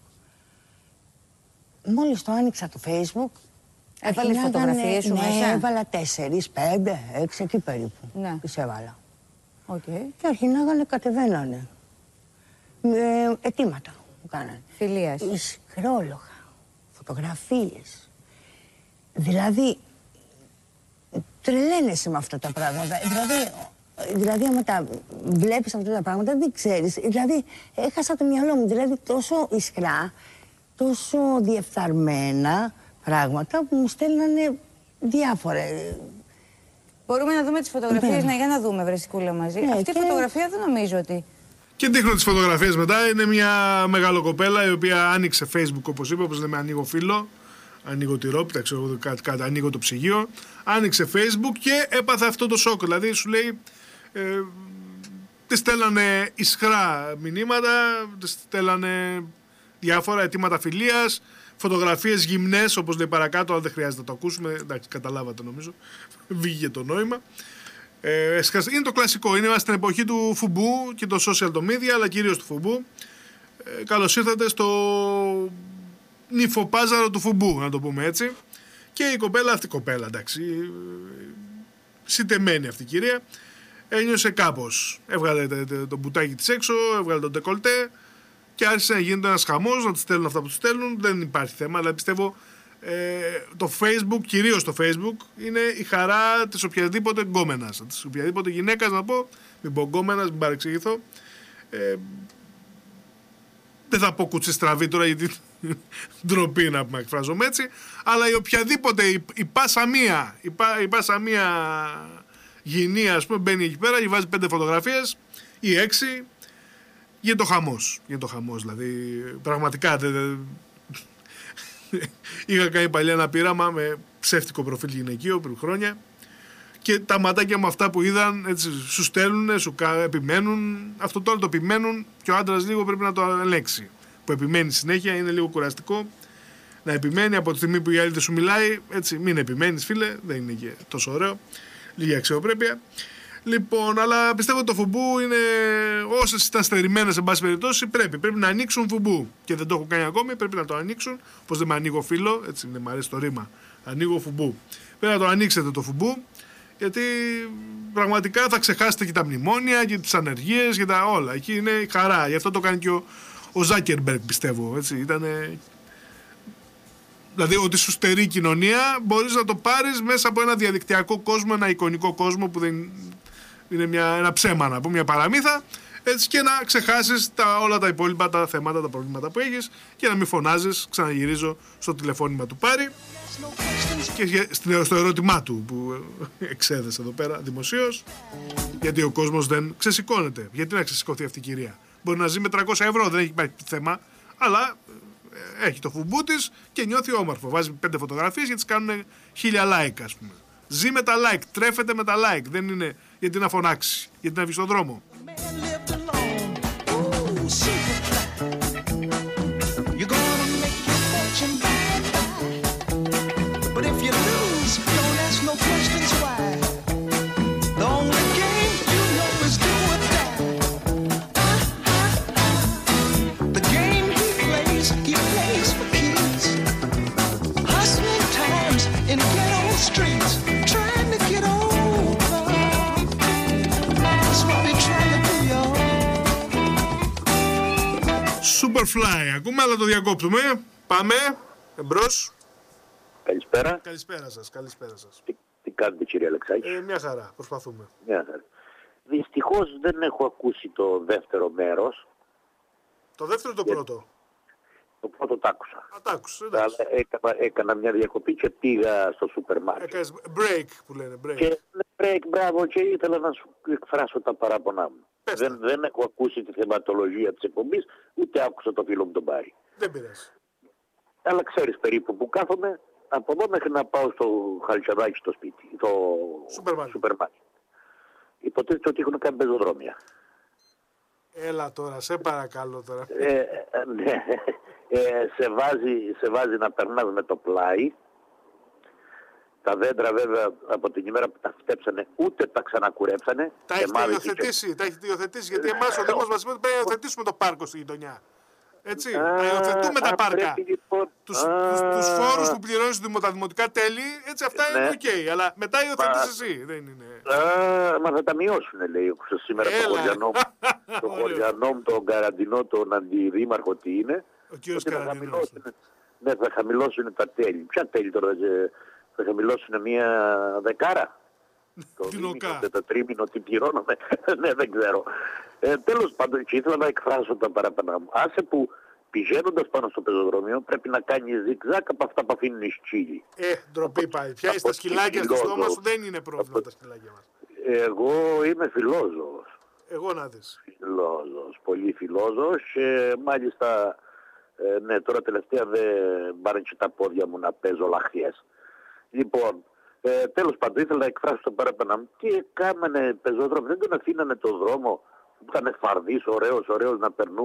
Μόλις το άνοιξα το Facebook... Έβαλες φωτογραφίες σου ναι, μέσα. Ναι, έβαλα τέσσερις, πέντε, έξι, εκεί περίπου. Ναι. Τις έβαλα. Okay. Και αρχινάγανε, κατεβαίνανε. Ε, αιτήματα μου κάνανε. Φιλίας. Ισχρόλογα. Φωτογραφίες. Δηλαδή, τρελαίνεσαι με αυτά τα πράγματα. Δηλαδή, δηλαδή άμα τα βλέπεις αυτά τα πράγματα, δεν ξέρεις. Δηλαδή, έχασα το μυαλό μου. Δηλαδή, τόσο ισχρά, τόσο διεφθαρμένα πράγματα που μου στέλνανε διάφορα. Μπορούμε να δούμε τις φωτογραφίες, ναι. Να, για να δούμε, βρεσικούλα μαζί. Ναι, αυτή η και... φωτογραφία δεν νομίζω ότι... Και δείχνω τις φωτογραφίες μετά. Είναι μια μεγάλο κοπέλα η οποία άνοιξε Facebook, όπως είπε, όπως λέμε, ανοίγω φίλο, ανοίγω τη ρόπιτα, ξέρω κάτι, κάτι, ανοίγω το ψυγείο. Άνοιξε Facebook και έπαθε αυτό το σοκ. Δηλαδή σου λέει, ε, τη στέλνανε ισχρά μηνύματα, τη στέλνανε διάφορα αιτήματα φιλίας, φωτογραφίες γυμνές, όπως λέει παρακάτω, αλλά δεν χρειάζεται να το ακούσουμε. Εντάξει, καταλάβατε νομίζω. Βγήκε το νόημα. Ε, είναι το κλασικό, είμαστε στην εποχή του φουμπού και των social media, αλλά κυρίως του φουμπού. Ε, καλώς ήρθατε στο νυφοπάζαρο του φουμπού, να το πούμε έτσι. Και η κοπέλα, αυτή η κοπέλα, εντάξει, συντεμένη αυτή η κυρία, ένιωσε κάπως. Έβγαλε το μπουτάκι της έξω, έβγαλε τον ντεκολτέ και άρχισε να γίνεται ένας χαμός, να της στέλνουν αυτά που τους στέλνουν. Δεν υπάρχει θέμα, αλλά πιστεύω ε, το Facebook, κυρίως το Facebook, είναι η χαρά της οποιαδήποτε γκόμενας, της οποιαδήποτε γυναίκας, να πω, μην πω γκόμενας, μην παρεξηγηθώ. Ε, δεν θα πω κουτσιστραβή τώρα, γιατί ντροπή να πούμε, εκφράζομαι έτσι, αλλά η οποιαδήποτε, η, η πάσα μία, η, πα, η πάσα μία γυνία, ας πούμε, μπαίνει εκεί πέρα και βάζει πέντε φωτογραφίες ή έξι, γίνεται το χαμός, γίνεται το χαμός, δηλαδή πραγματικά δε, δε, είχα κάνει παλιά ένα πείραμα με ψεύτικο προφίλ γυναικείο πριν χρόνια και τα ματάκια με αυτά που είδαν, έτσι, σου στέλνουν, σου επιμένουν, αυτό τώρα το επιμένουν και ο άντρας λίγο πρέπει να το ελέγξει. Που επιμένει συνέχεια, είναι λίγο κουραστικό να επιμένει από τη στιγμή που η άλλη δεν σου μιλάει. Έτσι, μην επιμένεις, φίλε, δεν είναι και τόσο ωραίο. Λίγη αξιοπρέπεια. Λοιπόν, αλλά πιστεύω ότι το φουμπού είναι, όσες ήταν στερημένες, εν πάση περιπτώσει, πρέπει, πρέπει να ανοίξουν φουμπού. Και δεν το έχω κάνει ακόμη, πρέπει να το ανοίξουν. Πώς δεν με ανοίγω φίλο, έτσι, δεν μου αρέσει το ρήμα. Ανοίγω φουμπού. Πρέπει να το ανοίξετε το φουμπού, γιατί πραγματικά θα ξεχάσετε και τα μνημόνια και τις ανεργίες και τα όλα. Εκεί είναι η χαρά. Γι' αυτό το κάνει και ο. Ο Ζάκερμπεργκ, πιστεύω, έτσι, ήτανε... Δηλαδή ότι σου στερεί η κοινωνία μπορείς να το πάρεις μέσα από ένα διαδικτυακό κόσμο, ένα εικονικό κόσμο που δεν είναι μια, ένα ψέμα, να πω, μια παραμύθα, έτσι, και να ξεχάσεις τα, όλα τα υπόλοιπα, τα θέματα, τα προβλήματα που έχεις και να μην φωνάζεις, ξαναγυρίζω στο τηλεφώνημα του Πάρη και στο ερώτημά του που εξέδεσε εδώ πέρα δημοσίως, γιατί ο κόσμος δεν ξεσηκώνεται. Γιατί να ξεσηκωθεί αυτή η κυρία? Μπορεί να ζει με τριακόσια ευρώ, δεν έχει υπάρχει θέμα, αλλά έχει το φουμπού της και νιώθει όμορφο. Βάζει πέντε φωτογραφίες και τις κάνουν χίλια like, ας πούμε. Ζει με τα like, τρέφεται με τα like. Δεν είναι γιατί να φωνάξει, γιατί να βγει στον δρόμο. Superfly, ακούμε, αλλά το διακόπτουμε. Πάμε, εμπρός. Καλησπέρα. Καλησπέρα σας, καλησπέρα σας. Τι, τι κάνετε, κύριε Αλεξάκη? Ε, μια χαρά, προσπαθούμε. Μια χαρά. Δυστυχώς δεν έχω ακούσει το δεύτερο μέρος. Το δεύτερο ή το πρώτο? Το πρώτο τ' άκουσα. Α, τ' άκουσα, εντάξει. Έκανα, έκανα μια διακοπή και πήγα στο σούπερ μάρκετ. Έκανες break που λένε, break. Και break, μπράβο, και ήθελα να σου εκφράσω τα παράπονά μου. Δεν, δεν έχω ακούσει τη θεματολογία της εκπομπής, ούτε άκουσα το φίλο μου τον Πάρη. Δεν πειράζει. Αλλά ξέρεις περίπου που κάθομαι, από εδώ μέχρι να πάω στο Χαλτσαδάκι στο σπίτι, το σούπερ μάρκετ. Υποτίθεται ότι έχουν κάνει πεζοδρόμια. Έλα τώρα, σε παρακαλώ τώρα. Ε, ναι, ε, σε, βάζει, σε βάζει να περνάς με το πλάι. Τα δέντρα βέβαια από την ημέρα που τα φτέψανε ούτε τα ξανακουρέψανε. Τα έχετε υιοθετήσει, και... τα έχετε υιοθετήσει, γιατί εμάς ο Δήμος μας είπε ότι πρέπει να υιοθετήσουμε το πάρκο στη γειτονιά. Έτσι, α, να υιοθετούμε α, τα πάρκα. Λοιπόν... Τους, τους, τους φόρους που πληρώνεις τα δημοτικά τέλη, έτσι αυτά ναι. Είναι οκ. Okay, αλλά μετά υιοθετείς εσύ, δεν είναι. Α, μα θα τα μειώσουνε, λέει σήμερα το χωριανό, το χωριανό, τον Καραντινό, τον αντιδήμαρχο τι είναι. Ο κύριος Καραντινός. Ναι, θα χαμηλώσουν τα τέλη. Ποια τέλη τώρα, θα χαμηλώσουν μια δεκάρα. Το δίμηνο, το τρίμηνο, τι πληρώναμε. Ναι, δεν ξέρω. Ε, τέλος πάντων, και ήθελα να εκφράσω τα παραπάνω μου. Άσε που πηγαίνοντας πάνω στο πεζοδρόμιο πρέπει να κάνει ζιγ-ζακ από αυτά που αφήνουν οι σκύλοι. Ε, ντροπή πάει. Πια είσαι τα σκυλάκια στο στόμα σου, δεν είναι πρόβλημα από... τα σκυλάκια μας. Εγώ είμαι φιλόζωος. Εγώ να δεις. Φιλόζωος, πολύ φιλόζωος και μάλιστα, ε, ναι, τώρα τελευταία δεν πάνε και τα πόδια μου να παίζω λαχτιές. Λοιπόν, ε, τέλος πάντων, ήθελα να εκφράσω το παραπάνω μου. Τι έκανανε πεζόδρομο, δεν τον αφήνανε το δρόμο που ήταν φαρδής, ωραίος, ωραίος να περνούμε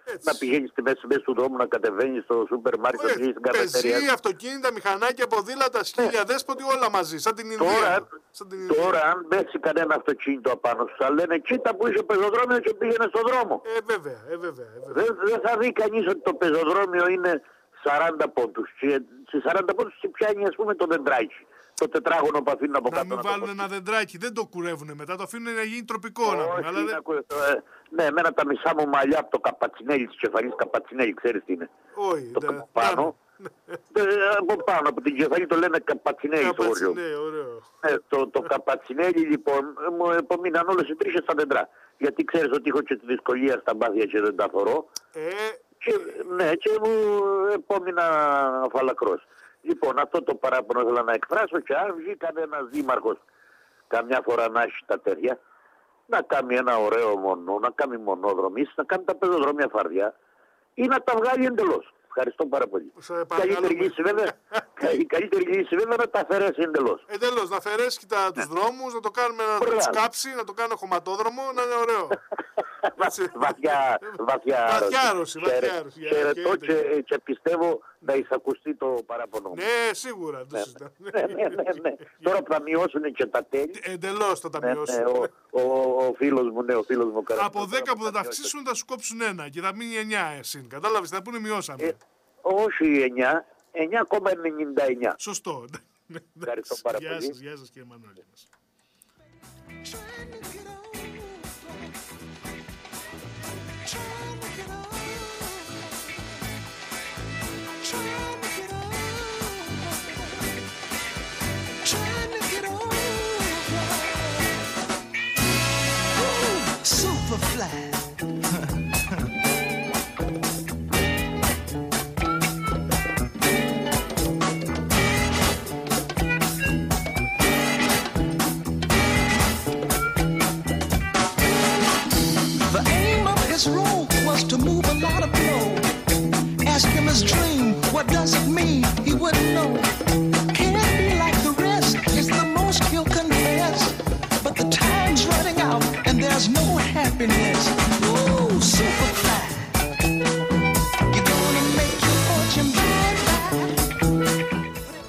Έτσι. Να πηγαίνεις στη μέση, μέση του δρόμου, να κατεβαίνεις στο σούπερ μάρκετ, να πηγαίνεις στην καφετέρια. Πεζί, αυτοκίνητα, μηχανάκια, ποδήλατα, σκύλια, ναι. Δέσποτη, όλα μαζί, σαν την Ινδία. Τώρα, σαν την Ινδία. τώρα αν πέσει κανένα αυτοκίνητο απάνω σου, θα λένε κοίτα που είσαι πεζοδρόμιο και πήγαινε στον δρόμο. Ε, βέβαια, ε, βέβαια. Ε, βέβαια. Δεν, δεν θα δει κανείς ότι το πεζοδρόμιο είναι σαράντα πόντους. Σε σαράντα πόντους και πιάνει, ας πούμε, το δεντράκι. Το τετράγωνο που αφήνουν από να κάτω. Μην να μην βάλουν ένα δεντράκι, δεν το κουρεύουν μετά, το αφήνουν να γίνει τροπικό. Όχι, να πούμε, αλλά δεν... ε, ναι, εμένα τα μισά μου μαλλιά από το καπατσινέλι της κεφαλής, καπατσινέλι, ξέρεις τι είναι. Όχι, το δε, από πάνω. Δε, από πάνω, από την κεφαλή το λένε καπατσινέλι στο όριο. Ε, το, το καπατσινέλι λοιπόν μου επομείναν όλες οι τρίχες στα δεντρά. Γιατί ξέρεις ότι έχω και τη δυσκολία στα μπάθια και δεν τα φορώ. Ε... Και, ναι, και μου επόμεινα φαλακρός. Λοιπόν, αυτό το παράπονο ήθελα να εκφράσω και αν βγει κανένας δήμαρχος καμιά φορά να έχει τα τέτοια, να κάνει ένα ωραίο μονό, να κάνει μονόδρομη, να κάνει τα πεζοδρόμια φαρδιά ή να τα βγάλει εντελώς. Ευχαριστώ πάρα πολύ. Καλύτερη λύση βέβαια, η καλύτερη λύση βέβαια να τα αφαιρέσει εντελώς. Εντελώς, να αφαιρέσει και τα, τους δρόμους, να το κάνουμε να τους κάψει, να το κάνουμε χωματόδρομο, να είναι ωραίο. βαθιά, βαθιά άρρωση. Χαιρετώ και, και πιστεύω να εισακουστεί το παράπονο. Ναι, σίγουρα. Ναι, ναι, ναι, ναι, ναι. Τώρα που θα μειώσουν και τα τέλη. Εντελώς θα τα ναι, μειώσουν. Ναι, ο, ο, ο φίλος μου, ναι, ο φίλος μου. Από δέκα που θα τα αυξήσουν θα σου κόψουν ένα και θα μείνει εννιά εσύ. Κατάλαβες, θα πούνε μειώσαμε. Ε, όχι εννιά, εννιά κόμμα ενενήντα εννιά. Σωστό. Ευχαριστώ πάρα πολύ. Γεια σας, γεια σας κύριε Μανώλη. Superfly. His role was to move a lot of flow. Ask him his dream, what does it mean? He wouldn't know. Can't be like the rest, it's the most he'll confess. But the time's running out and there's no happiness. Ooh, Superfly. You're gonna make your fortune bye bye.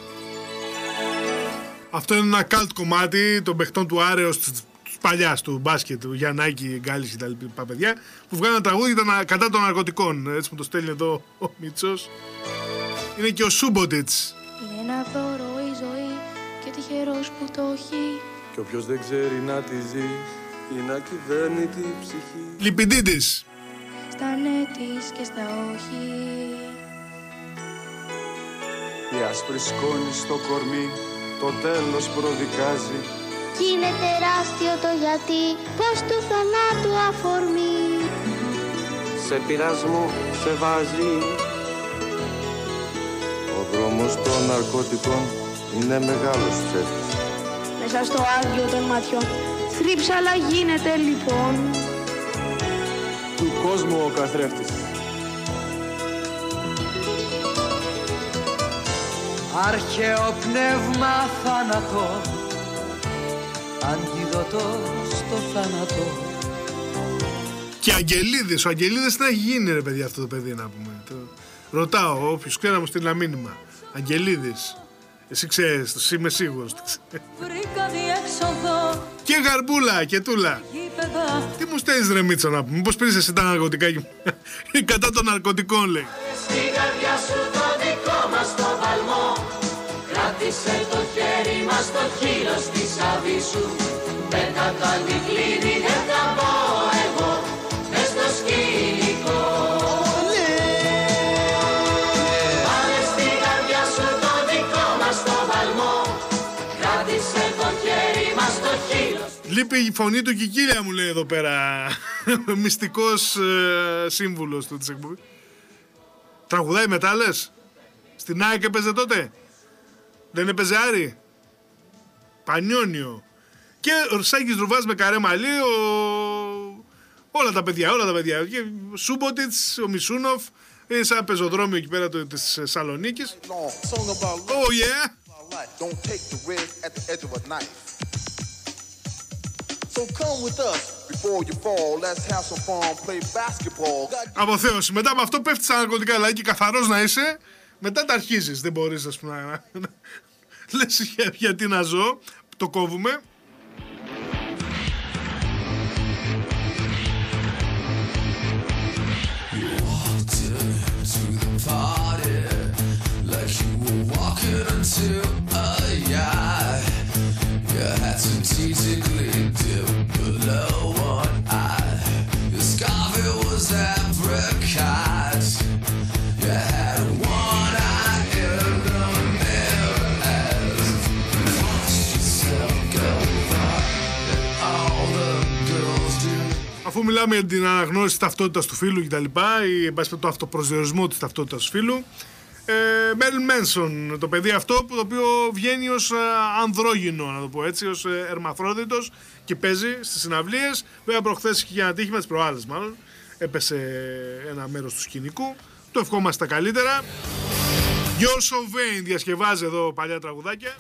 Αυτό είναι ένα cult κομμάτι των παιχτών του Άρεος παλιά του μπάσκετ, του Γιαννάκη, Γκάλης και τα λοιπά παιδιά, που βγάλαν τραγούδι ήταν κατά των ναρκωτικών. Έτσι μου το στέλνει εδώ ο Μίτσος. Είναι και ο Σούμποτιτς. Είναι ένα δώρο η ζωή και τυχερός που το έχει. Και όποιος δεν ξέρει να τη ζει, είναι ακυβέρνητη ψυχή. Λιπιντίτης. Στα ναι της και στα όχι. Η άσπρη σκόνη στο κορμί, το τέλος προδικάζει. Κι είναι τεράστιο το γιατί, πως του θανάτου αφορμή. Σε πειρασμό σε βάζει. Ο δρόμος των ναρκωτικών είναι μεγάλος ψεύτης. Μέσα στο άδειο των ματιών, θρύψαλα γίνεται λοιπόν. Του κόσμου ο καθρέφτης. Αρχαίο πνεύμα θάνατο, αντίδοτο στο θάνατο. Και Αγγελίδης, ο Αγγελίδης τι να έχει γίνει ρε παιδιά αυτό το παιδί να πούμε. Το... Ρωτάω, όποιος ξέρει να μου στείλει ένα μήνυμα. Αγγελίδης, εσύ ξέρεις, εσύ είμαι σίγουρος. Βρήκα διέξοδο. Και Γαρμπούλα και Τούλα. Γήπεδα. Τι μου στέλνεις ρε Μίτσο να πούμε, μήπως πήρες εσύ τα ναρκωτικά και... κατά των ναρκωτικών λέει. Στην καρδιά σου το δικό μας το παλμό, κράτησε το χέρι μας το χείλος της αβίσου. Πέτα το αντικλίνι δεν θα πω εγώ, μες στο σκηνικό. Βάλε στην καρδιά σου το δικό μας το παλμό, κράτησε το χέρι μας το χείλος. Λείπει η φωνή του Κικίλια μου λέει εδώ πέρα. Μυστικός ε, σύμβουλος του της εκπομπής. Τραγουδάει μετά λες. Στην ΑΕΚ έπαιζε τότε. Δεν έπαιζε Άρη. Πανιόνιο. Και ο Σάκης Ρουβάς με καρέ μαλλί. Ο... Όλα τα παιδιά, όλα τα παιδιά. Και ο Σούμποτιτς, ο Μισούνοφ. Είναι σαν πεζοδρόμιο εκεί πέρα της Σαλονίκης. Oh yeah. Αποθέωση. Μετά από αυτό πέφτει στα ναρκωτικά, δηλαδή και καθαρός να είσαι, μετά τα αρχίζεις. Δεν μπορείς, ας πούμε, να... λες για, γιατί να ζω, το κόβουμε. Αφού μιλάμε για την αναγνώριση της ταυτότητας του φίλου κτλ. Ή εν πάση το αυτοπροσδιορισμό της ταυτότητας του φίλου. Μέριλ Μένσον, το παιδί αυτό που το οποίο βγαίνει ως ε, ανδρόγυνο, να το πω έτσι, ως ε, ερμαφρόδιτος και παίζει στις συναυλίες. Βέβαια προχθές είχε ένα ατύχημα, τις προάλλες μάλλον, έπεσε ένα μέρος του σκηνικού. Το ευχόμαστε τα καλύτερα. You're So Vain διασκευάζει εδώ παλιά τραγουδάκια.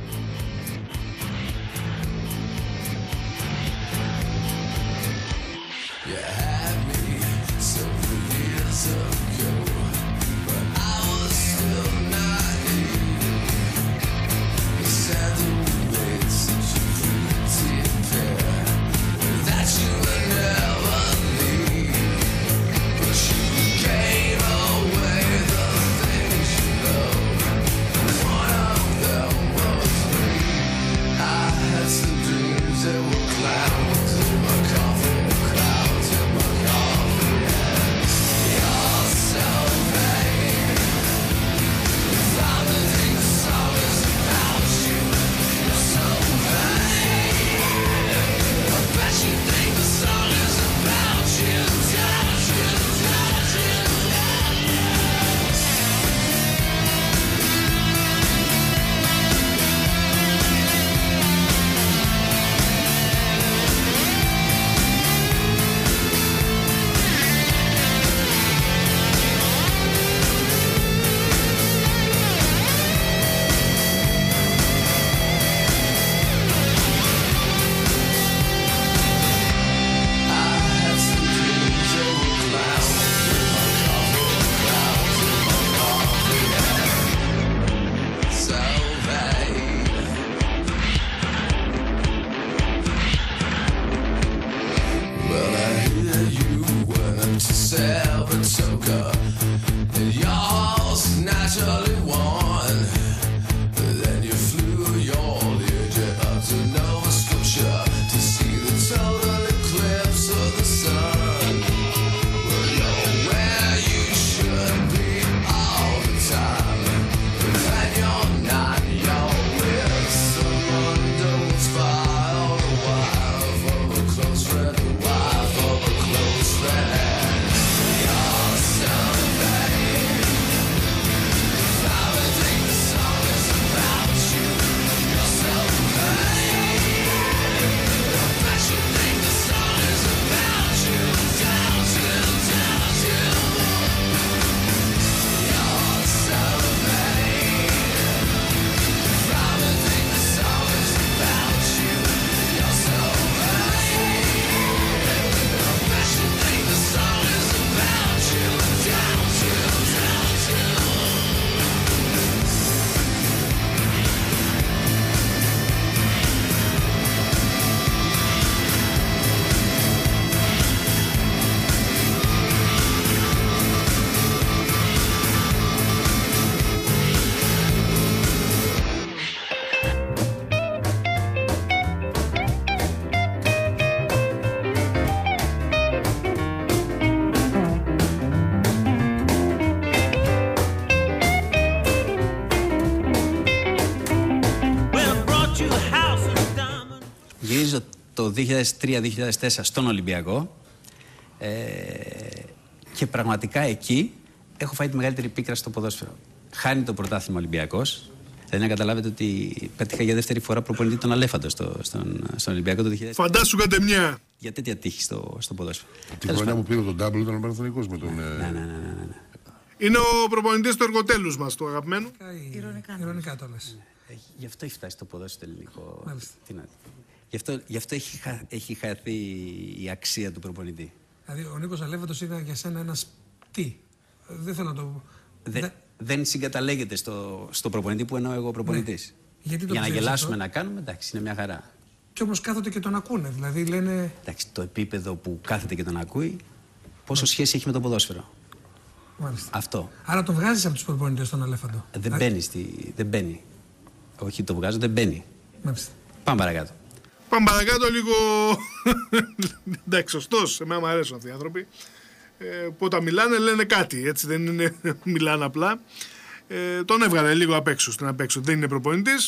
Γυρίζω το δύο χιλιάδες τρία δύο χιλιάδες τέσσερα στον Ολυμπιακό ε, και πραγματικά εκεί έχω φάει τη μεγαλύτερη πίκρα στο ποδόσφαιρο. Χάνει το πρωτάθλημα Ολυμπιακός. Δηλαδή να καταλάβετε ότι πέτυχα για δεύτερη φορά προπονητή τον Αλέφαντο στο, στον, στον Ολυμπιακό το δύο χιλιάδες. Φαντάσου κάτε μια. Για τέτοια τύχη στο, στο ποδόσφαιρο. Τη χρονιά που πήρε τον Ντάμπλ ήταν ο Παναθηναϊκός με τον. Ναι, ναι, ναι, ναι, ναι. Είναι ο προπονητής του εργοτέλους μας, του αγαπημένου. Ηρωνικά, ηρωνικά το λες. Γι' αυτό έχει φτάσει το ποδόσφαιρο ελληνικό. Μάλιστα. Τι να... Γι' αυτό, γι αυτό έχει, χα, έχει χαθεί η αξία του προπονητή. Δηλαδή, ο Νίκος Αλέφαντος είναι για σένα ένας τι. Δεν θέλω να το. Δε, δεν... δεν συγκαταλέγεται στο, στο προπονητή που εννοώ εγώ προπονητής. Ναι. Γιατί το για να γελάσουμε αυτό? Να κάνουμε, εντάξει, είναι μια χαρά. Και όμως κάθονται και τον ακούνε. Δηλαδή λένε. Εντάξει, το επίπεδο που κάθεται και τον ακούει, πόσο ναι. σχέση έχει με το ποδόσφαιρο. Μάλιστα. Αυτό. Άρα το βγάζεις από τους προπονητές τον Αλέφαντο. Δεν δηλαδή... μπαίνει. Στη... Δεν μπαίνει. Όχι, το βγάζω, δεν μπαίνει. Μάλιστα. Πάμε παρακάτω. Πάμε παρακάτω λίγο. Εντάξει, σωστός. Εμένα μου αρέσουν αυτοί οι άνθρωποι. Ε, που όταν μιλάνε λένε κάτι. Έτσι δεν είναι. Μιλάνε απλά. Ε, τον έβγαλε λίγο απ' έξω στην απ' έξω. Δεν είναι προπονητής.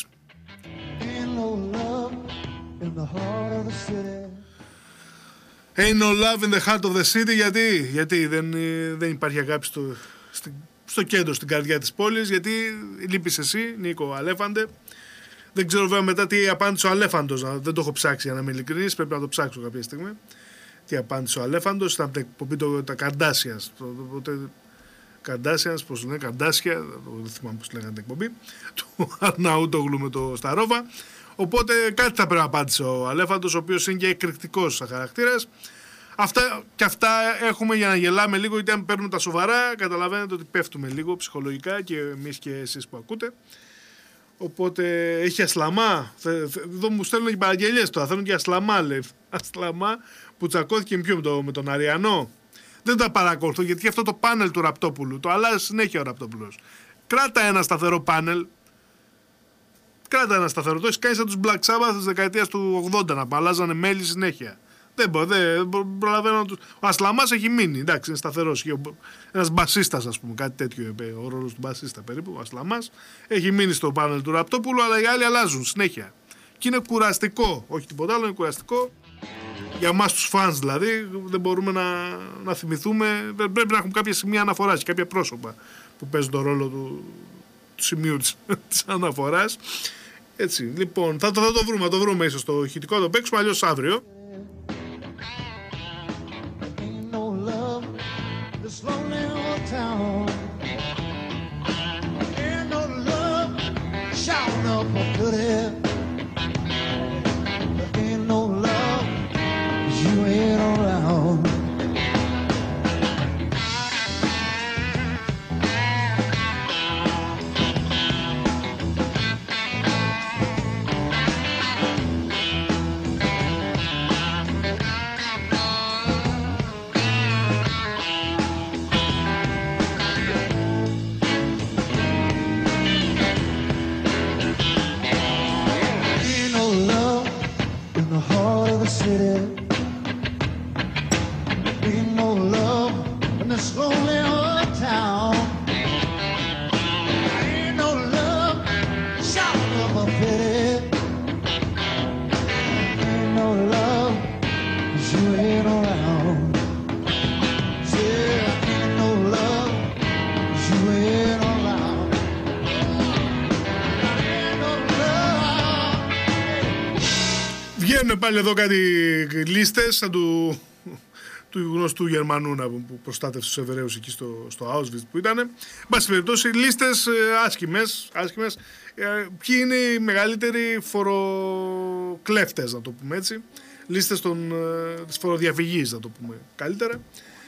Ain't no love in the heart of the city. Γιατί, γιατί δεν, δεν υπάρχει αγάπη στο, στο, στο κέντρο, στην καρδιά της πόλης. Γιατί λείπεις εσύ, Νίκο Αλέφαντε. Δεν ξέρω βέβαια μετά τι απάντησε ο Αλέφαντος. Δεν το έχω ψάξει για να είμαι ειλικρινής. Πρέπει να το ψάξω κάποια στιγμή. Τι απάντησε ο Αλέφαντος. Ήταν από την εκπομπή το, τα Καρντάσιας. Το, το, το, Καρντάσιας, πώς λένε, Καρντάσια. Δεν θυμάμαι πώς λέγανε την εκπομπή. Του Αρναούτογλου με το Σταρόβα. Οπότε κάτι θα πρέπει να απάντησε ο Αλέφαντος, ο οποίος είναι και εκρηκτικός σαν χαρακτήρας. Αυτά και αυτά έχουμε για να γελάμε λίγο, γιατί αν παίρνουμε τα σοβαρά, καταλαβαίνετε ότι πέφτουμε λίγο ψυχολογικά και εμείς και εσείς που ακούτε. Οπότε έχει Ασλαμά. Εδώ μου στέλνουν και παραγγελίες τώρα. Θέλουν και Ασλαμά, λέει. Ασλαμά που τσακώθηκε με, το, με τον Αριανό. Δεν τα παρακολουθώ γιατί και αυτό το πάνελ του Ραπτόπουλου το αλλάζει συνέχεια ο Ραπτόπουλος. Κράτα ένα σταθερό πάνελ. Κράτα ένα σταθερό. Το έχει κάνει σαν τους Black Sabbath της δεκαετίας του ογδόντα να αλλάζανε μέλη συνέχεια. Δεν μπορώ, δεν προλαβαίνω. Ο Ασλαμάς έχει μείνει, εντάξει, είναι σταθερός. Ένας μπασίστας, ας πούμε, κάτι τέτοιο, ο ρόλος του μπασίστα περίπου. Ο Ασλαμάς έχει μείνει στο πάνελ του Ραπτόπουλου, αλλά οι άλλοι αλλάζουν συνέχεια. Και είναι κουραστικό, όχι τίποτα άλλο, είναι κουραστικό. Για εμάς τους φανς δηλαδή, δεν μπορούμε να, να θυμηθούμε. Πρέπει να έχουμε κάποια σημεία αναφοράς και κάποια πρόσωπα που παίζουν τον ρόλο του, του σημείου της, της αναφοράς. Έτσι, λοιπόν, θα το, θα το βρούμε, θα το βρούμε ίσως το ηχητικό, το παίξουμε, αλλιώς αύριο. This lonely old town, ain't no love shouting up a pity. There ain't no love, you ain't around. Βγαίνουν πάλι εδώ κάτι λίστες σαν του, του γνωστού Γερμανού που προστάτευσε τους Εβραίους εκεί στο, στο Auschwitz που ήταν. Εν πάση περιπτώσει, λίστες άσχημες, άσχημες. Ποιοι είναι οι μεγαλύτεροι φοροκλέφτες, να το πούμε έτσι. Λίστες των, της φοροδιαφυγής, να το πούμε καλύτερα.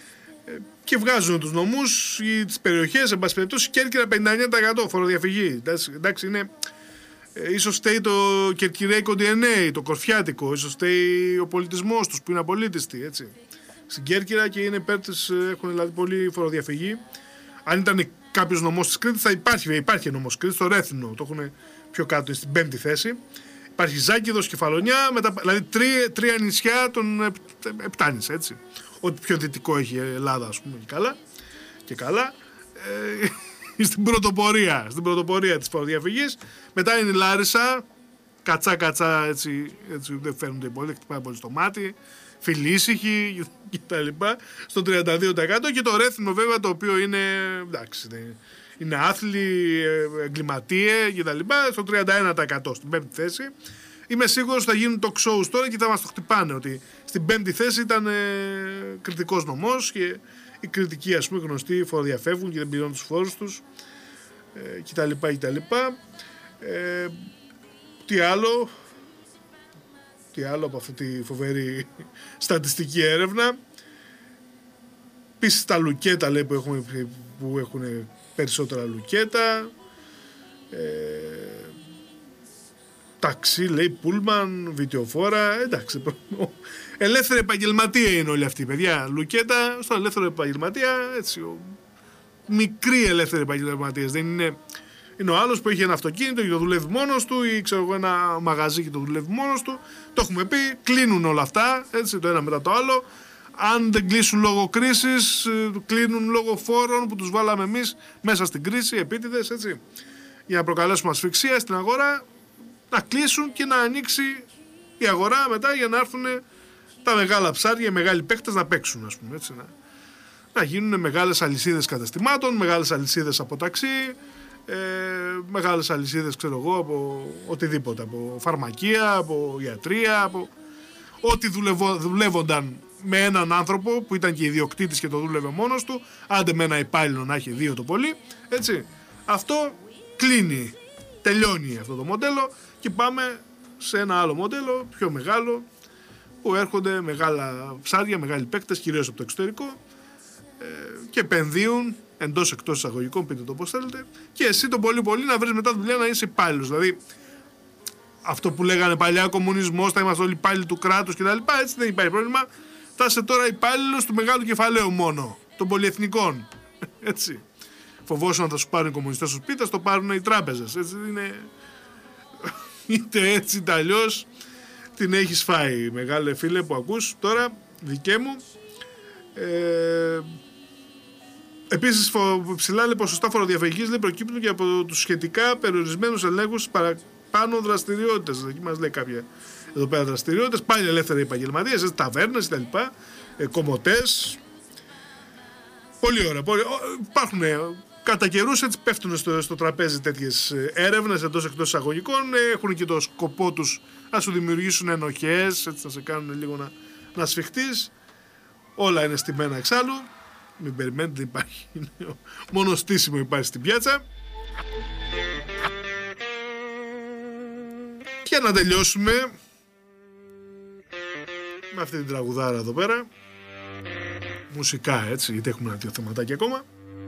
Και βγάζουν τους νομούς ή τις περιοχές, εν πάση περιπτώσει, Κέρκυρα πενήντα εννέα τοις εκατό φοροδιαφυγή. Εντάξει, είναι... Ίσως φταίει το κερκυραϊκό ντι εν έι, το κορφιάτικο, ίσως φταίει ο πολιτισμός τους που είναι απολύτιστοι, έτσι. Στην Κέρκυρα και είναι υπέρ της, έχουν δηλαδή πολύ φοροδιαφυγή. Αν ήταν κάποιος νομός της Κρήτης θα υπάρχει, υπάρχει νομός της Κρήτης, το Ρέθινο, το έχουν πιο κάτω, στην πέμπτη θέση. Υπάρχει Ζάκηδος, Κεφαλονιά, μετα, δηλαδή τρία, τρία νησιά των Επτάνης, έτσι. Ό,τι πιο δυτικό έχει η Ελλάδα, ας πούμε, και καλά. Και καλά. Ε, στην πρωτοπορία, στην πρωτοπορία της φοροδιαφυγής. Μετά είναι η Λάρισα, κατσά κατσά, έτσι, έτσι δεν φαίνονται πολύ, χτυπάει πολύ στο μάτι, φιλήσυχοι κτλ. Στο τριάντα δύο τοις εκατό και το Ρέθινο βέβαια, το οποίο είναι, εντάξει, είναι άθλοι, εγκληματίε κτλ. Στο τριάντα ένα τοις εκατό στην πέμπτη θέση. Είμαι σίγουρος ότι θα γίνουν talk shows τώρα και θα μας το χτυπάνε ότι στην πέμπτη θέση ήταν ε, κριτικός νομός και οι κριτικοί, ας πούμε, γνωστοί φοροδιαφεύγουν και δεν πληρώνουν τους φόρους τους ε, κτλ. κτλ. Ε, τι άλλο, τι Τι άλλο από αυτή τη φοβερή στατιστική έρευνα. Επίσης τα λουκέτα, λέει, που έχουν, που έχουν περισσότερα λουκέτα. Ε, ταξί, λέει, πούλμαν, βιτεοφόρα. Εντάξει, ελεύθερη επαγγελματία είναι όλοι αυτοί, παιδιά. Λουκέτα στον ελεύθερο επαγγελματία, έτσι, ο, μικρή ελεύθερη επαγγελματία. Δεν είναι, είναι ο άλλος που έχει ένα αυτοκίνητο και το δουλεύει μόνος του, ή ξέρω εγώ ένα μαγαζί και το δουλεύει μόνος του. Το έχουμε πει, κλείνουν όλα αυτά, έτσι, το ένα μετά το άλλο. Αν δεν κλείσουν λόγω κρίσης, κλείνουν λόγω φόρων που τους βάλαμε εμείς μέσα στην κρίση, επίτηδες, έτσι, για να προκαλέσουμε ασφυξία στην αγορά, να κλείσουν και να ανοίξει η αγορά μετά για να έρθουν τα μεγάλα ψάρια, οι μεγάλοι παίκτες να παίξουν, ας πούμε, έτσι, να, να γίνουν μεγάλες αλυσίδες καταστημάτων, μεγάλες αλυσίδες από ταξί, ε, μεγάλες αλυσίδες, ξέρω εγώ, από οτιδήποτε, από φαρμακεία, από ιατρία, από ό,τι δουλευό, δουλεύονταν με έναν άνθρωπο που ήταν και ιδιοκτήτης και το δούλευε μόνος του, άντε με ένα υπάλληλο να έχει δύο το πολύ, έτσι. Αυτό κλείνει, τελειώνει αυτό το μοντέλο και πάμε σε ένα άλλο μοντέλο, πιο μεγάλο, που έρχονται μεγάλα ψάρια, μεγάλοι παίκτες, κυρίως από το εξωτερικό, ε, και επενδύουν εντός εκτός εισαγωγικών, πείτε το πώς θέλετε, και εσύ το πολύ πολύ να βρεις μετά δουλειά να είσαι υπάλληλος. Δηλαδή, αυτό που λέγανε παλιά κομμουνισμός, θα είμαστε όλοι υπάλληλοι του κράτους κτλ. Έτσι δεν υπάρχει πρόβλημα. Θα είσαι τώρα υπάλληλος του μεγάλου κεφαλαίου μόνο, των πολυεθνικών. Έτσι. Φοβόσου να θα σου πάρουν οι κομμουνιστές στο σπίτι, θα το πάρουν οι τράπεζες. Έτσι είναι. Είτε έτσι είτε αλλιώς την έχεις φάει, μεγάλε φίλε που ακούς τώρα, δικέ μου. Ε, επίσης, ψηλά, λέει, ποσοστά φοροδιαφυγής, λέει, προκύπτουν και από τους σχετικά περιορισμένους ελέγχους παραπάνω δραστηριότητες. Εκεί μας λέει κάποια εδώ πέρα δραστηριότητες, πάλι ελεύθεροι επαγγελματίες, ταβέρνες κτλ. Ε, κομμωτές. Πολύ ωραία. Πολύ... Υπάρχουν κατά καιρούς, έτσι πέφτουν στο, στο τραπέζι τέτοιες έρευνες εντός εκτός εισαγωγικών. Έχουν και το σκοπό τους να σου δημιουργήσουν ενοχές, έτσι να σε κάνουν λίγο να, να σφιχτείς. Όλα είναι στημένα εξάλλου. Μην περιμένετε, δεν υπάρχει. Μόνο στήσιμο υπάρχει στην πιάτσα. Και να τελειώσουμε με αυτή την τραγουδάρα εδώ πέρα. Μουσικά, έτσι, γιατί έχουμε ένα-δύο θεματάκια ακόμα.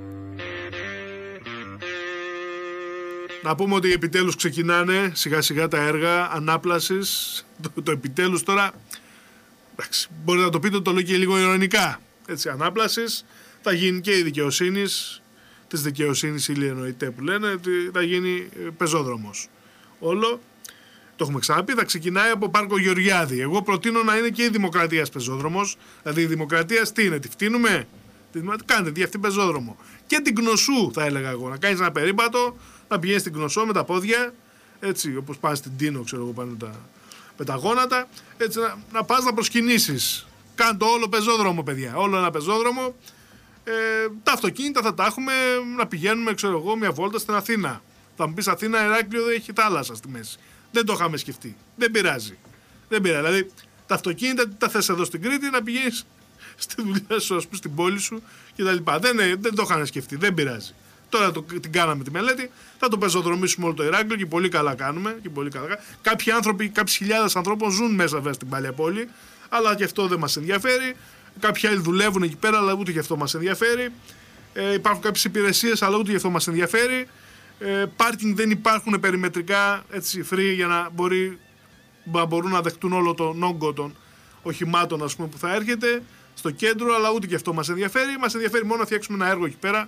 Να πούμε ότι επιτέλους ξεκινάνε σιγά σιγά τα έργα ανάπλασης. Το, το επιτέλους τώρα, εντάξει, μπορείτε να το πείτε, το λέω και λίγο ειρωνικά. Έτσι, ανάπλασης, θα γίνει και η δικαιοσύνης, της δικαιοσύνης ήλιο εννοείται που λένε, θα γίνει πεζόδρομος. Όλο, το έχουμε ξαναπεί, θα ξεκινάει από Πάρκο Γεωργιάδη. Εγώ προτείνω να είναι και η Δημοκρατίας πεζόδρομος. Δηλαδή η Δημοκρατία τι είναι, τη φτύνουμε, κάντε τη αυτή πεζόδρομο. Και την Κνωσού θα έλεγα εγώ, να κάνεις ένα περίπατο, να πηγαίνεις στην Κνωσό με τα πόδια, έτσι όπως πας στην Τίνο, ξέρω εγώ, πάνω τα, με τα γόνατα, έτσι να, να πας να προσκυνήσεις. Κάνε το όλο πεζόδρομο, παιδιά, όλο ένα πεζόδρομο. Ε, τα αυτοκίνητα θα τα έχουμε να πηγαίνουμε, ξέρω εγώ, μια βόλτα στην Αθήνα. Θα μου πεις Αθήνα, Ηράκλειο δεν έχει θάλασσα στη μέση. Δεν το είχαμε σκεφτεί. Δεν πειράζει. Δεν πειράζει. Δηλαδή τα αυτοκίνητα τα θες εδώ στην Κρήτη να πηγαίνεις στη δουλειά σου, ας πούμε, στην πόλη σου κτλ. Δεν, δεν το είχαμε σκεφτεί. Δεν πειράζει. Τώρα το, την κάναμε τη μελέτη. Θα το πεζοδρομήσουμε όλο το Ηράκλειο και πολύ καλά κάνουμε. Και πολύ καλά. Κάποιοι άνθρωποι, κάποιες χιλιάδες ανθρώπων ζουν μέσα βέβαια στην παλιά πόλη. Αλλά και αυτό δεν μας ενδιαφέρει. Κάποιοι άλλοι δουλεύουν εκεί πέρα, αλλά ούτε και αυτό μας ενδιαφέρει. Ε, υπάρχουν κάποιες υπηρεσίες, αλλά ούτε και αυτό μας ενδιαφέρει. Πάρκινγκ δεν υπάρχουν περιμετρικά, έτσι, free, για να, μπορεί, να μπορούν να δεχτούν όλο τον όγκο των οχημάτων, ας πούμε, που θα έρχεται στο κέντρο, αλλά ούτε και αυτό μας ενδιαφέρει. Μας ενδιαφέρει μόνο να φτιάξουμε ένα έργο εκεί πέρα.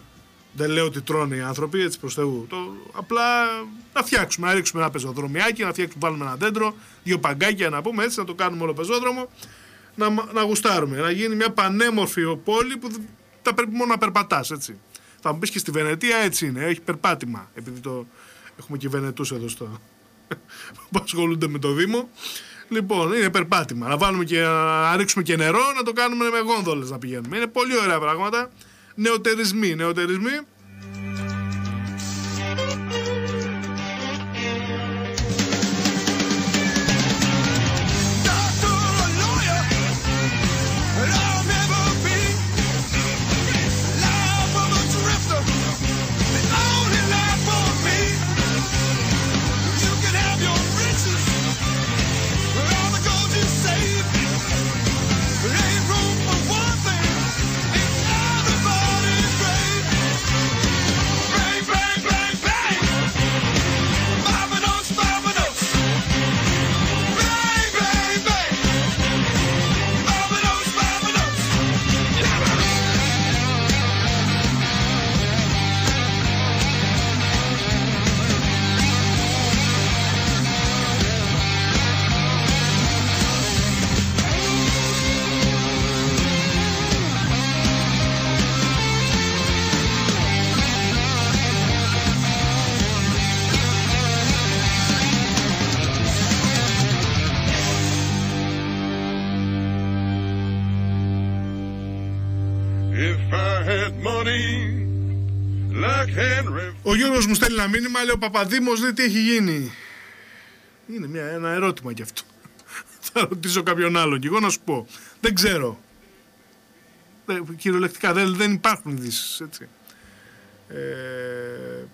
Δεν λέω ότι τρώνε οι άνθρωποι, έτσι, προς Θεού. Το, απλά να φτιάξουμε, να ρίξουμε ένα πεζοδρομιάκι, να φτιάξουμε, βάλουμε ένα δέντρο, δύο παγκάκια να πούμε, έτσι, να το κάνουμε όλο πεζόδρομο, να, να γουστάρουμε, να γίνει μια πανέμορφη πόλη που θα πρέπει μόνο να περπατάς, έτσι. Θα μου πεις και στη Βενετία έτσι είναι, έχει περπάτημα, επειδή το έχουμε και Βενετούς εδώ στο που ασχολούνται με το Δήμο. Λοιπόν, είναι περπάτημα. Να βάλουμε και να ρίξουμε και νερό, να το κάνουμε με γόνδολες να πηγαίνουμε. Είναι πολύ ωραία πράγματα. Νεοτερισμοί, νεοτερισμοί. Well, Ο Γιώργος μου στέλνει ένα μήνυμα, λέει ο Παπαδήμος, λέει τι έχει γίνει. Είναι μια, ένα ερώτημα κι αυτό. Θα ρωτήσω κάποιον άλλον και εγώ να σου πω. Δεν ξέρω. Κυριολεκτικά δεν, δεν υπάρχουν ειδήσεις, έτσι. Ε,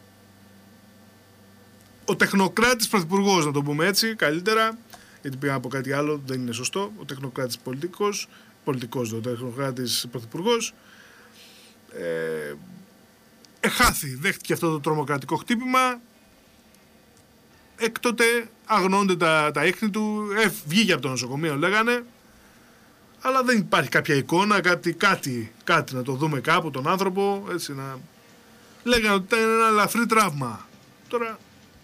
ο τεχνοκράτης πρωθυπουργός, να το πούμε έτσι, καλύτερα, γιατί πήγα από κάτι άλλο, δεν είναι σωστό. Ο τεχνοκράτης πολιτικός, πολιτικός, ο τεχνοκράτης πρωθυπουργός, ε, εχάθη, δέχτηκε αυτό το τρομοκρατικό χτύπημα. Έκτοτε αγνοούνται τα, τα ίχνη του, ε, βγήκε από το νοσοκομείο λέγανε, αλλά δεν υπάρχει κάποια εικόνα, κάτι, κάτι, κάτι να το δούμε κάπου τον άνθρωπο, έτσι να... Λέγανε ότι ήταν ένα ελαφρύ τραύμα. Τώρα,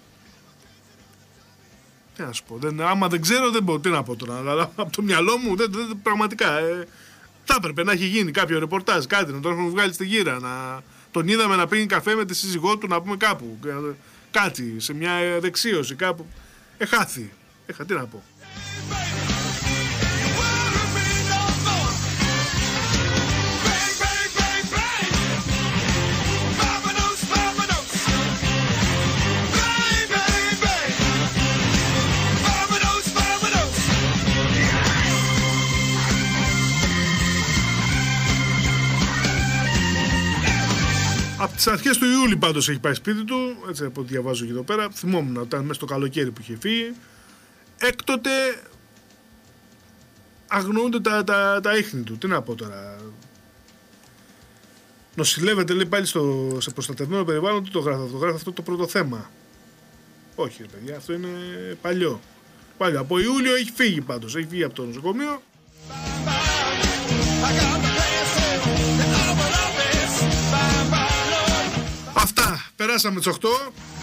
τι να σου πω, δεν, άμα δεν ξέρω δεν μπορώ, τι να πω τώρα, αλλά από το μυαλό μου δεν, δεν, πραγματικά ε, θα έπρεπε να έχει γίνει κάποιο ρεπορτάζ, κάτι, να τον έχουν βγάλει στη γύρα, να τον είδαμε να πίνει καφέ με τη σύζυγό του, να πούμε κάπου, κάτι, σε μια δεξίωση κάπου, εχάθη, έχα, τι να πω. Από τις αρχές του Ιούλη πάντως έχει πάει σπίτι του, έτσι από ό,τι διαβάζω και εδώ πέρα. Θυμόμουν όταν μέσα στο καλοκαίρι που είχε φύγει. Έκτοτε αγνοούνται τα, τα, τα ίχνη του. Τι να πω τώρα. Νοσηλεύεται, λέει, πάλι στο, σε προστατευμένο περιβάλλον. Τι το γράφει αυτό, γράφει αυτό το πρώτο θέμα. Όχι ρε παιδιά, αυτό είναι παλιό. Παλιό. Από Ιούλιο έχει φύγει πάντως, έχει φύγει από το νοσοκομείο. Αυτά, περάσαμε τις οκτώ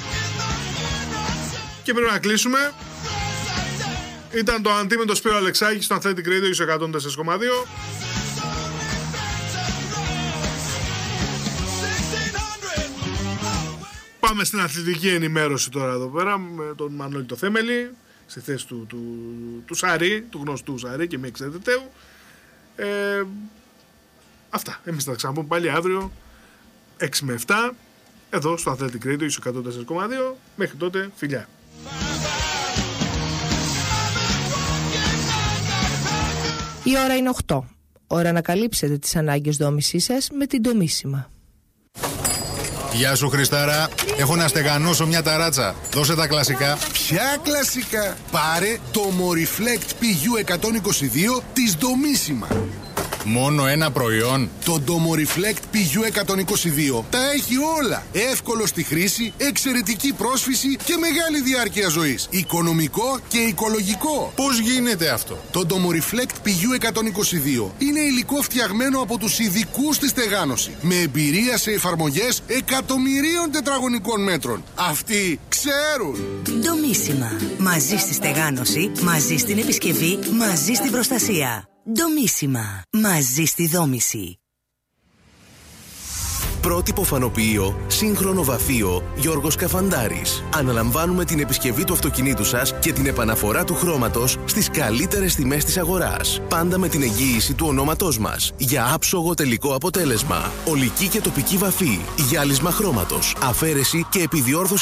και πρέπει να κλείσουμε. Ήταν το Αντί με το Σπύρο Αλεξάκη στο Athletic Radio στο εκατόν τέσσερα κόμμα δύο. Πάμε στην αθλητική ενημέρωση τώρα εδώ πέρα με τον Μανώλη το Θέμελη στη θέση του, του, του Σαρή, του γνωστού Σαρή και μη εξαιρετηταίου. Ε, αυτά, εμείς θα τα ξαναπούμε πάλι αύριο έξι με επτά εδώ στο Athletic Radio στο εκατόν τέσσερα κόμμα δύο. Μέχρι τότε, φιλιά. Η ώρα είναι οκτώ. Ώρα να καλύψετε τις ανάγκες δόμησής σας με την Ντομίσιμα. Γεια σου Χριστάρα, έχω να στεγανώσω μια ταράτσα. Δώσε τα κλασικά. Ποια κλασικά? Πάρε το Moriflect πι γιου εκατόν είκοσι δύο της Ντομίσιμα. Μόνο ένα προϊόν? Το Moriflect πι γιου εκατόν είκοσι δύο τα έχει όλα. Εύκολο στη χρήση, εξαιρετική πρόσφυση και μεγάλη διάρκεια ζωής. Οικονομικό και οικολογικό. Πώς γίνεται αυτό? Το Moriflect πι γιου εκατόν είκοσι δύο είναι υλικό φτιαγμένο από τους ειδικούς στη στεγάνωση, με εμπειρία σε εφαρμογές εκατομμυρίων τετραγωνικών μέτρων. Αυτοί ξέρουν. Ντομίσιμα. Μαζί στη στεγάνωση, μαζί στην επισκευή, μαζί στην προστασία. Ντομίσιμα. Μαζί στη δόμηση. Πρότυπο φανοποιείο, σύγχρονο βαφείο, Γιώργος Καφαντάρης. Αναλαμβάνουμε την επισκευή του αυτοκινήτου σας και την επαναφορά του χρώματος στις καλύτερες τιμές της αγοράς. Πάντα με την εγγύηση του ονόματός μας. Για άψογο τελικό αποτέλεσμα. Ολική και τοπική βαφή. Γυάλισμα χρώματος. Αφαίρεση και επιδιόρθωση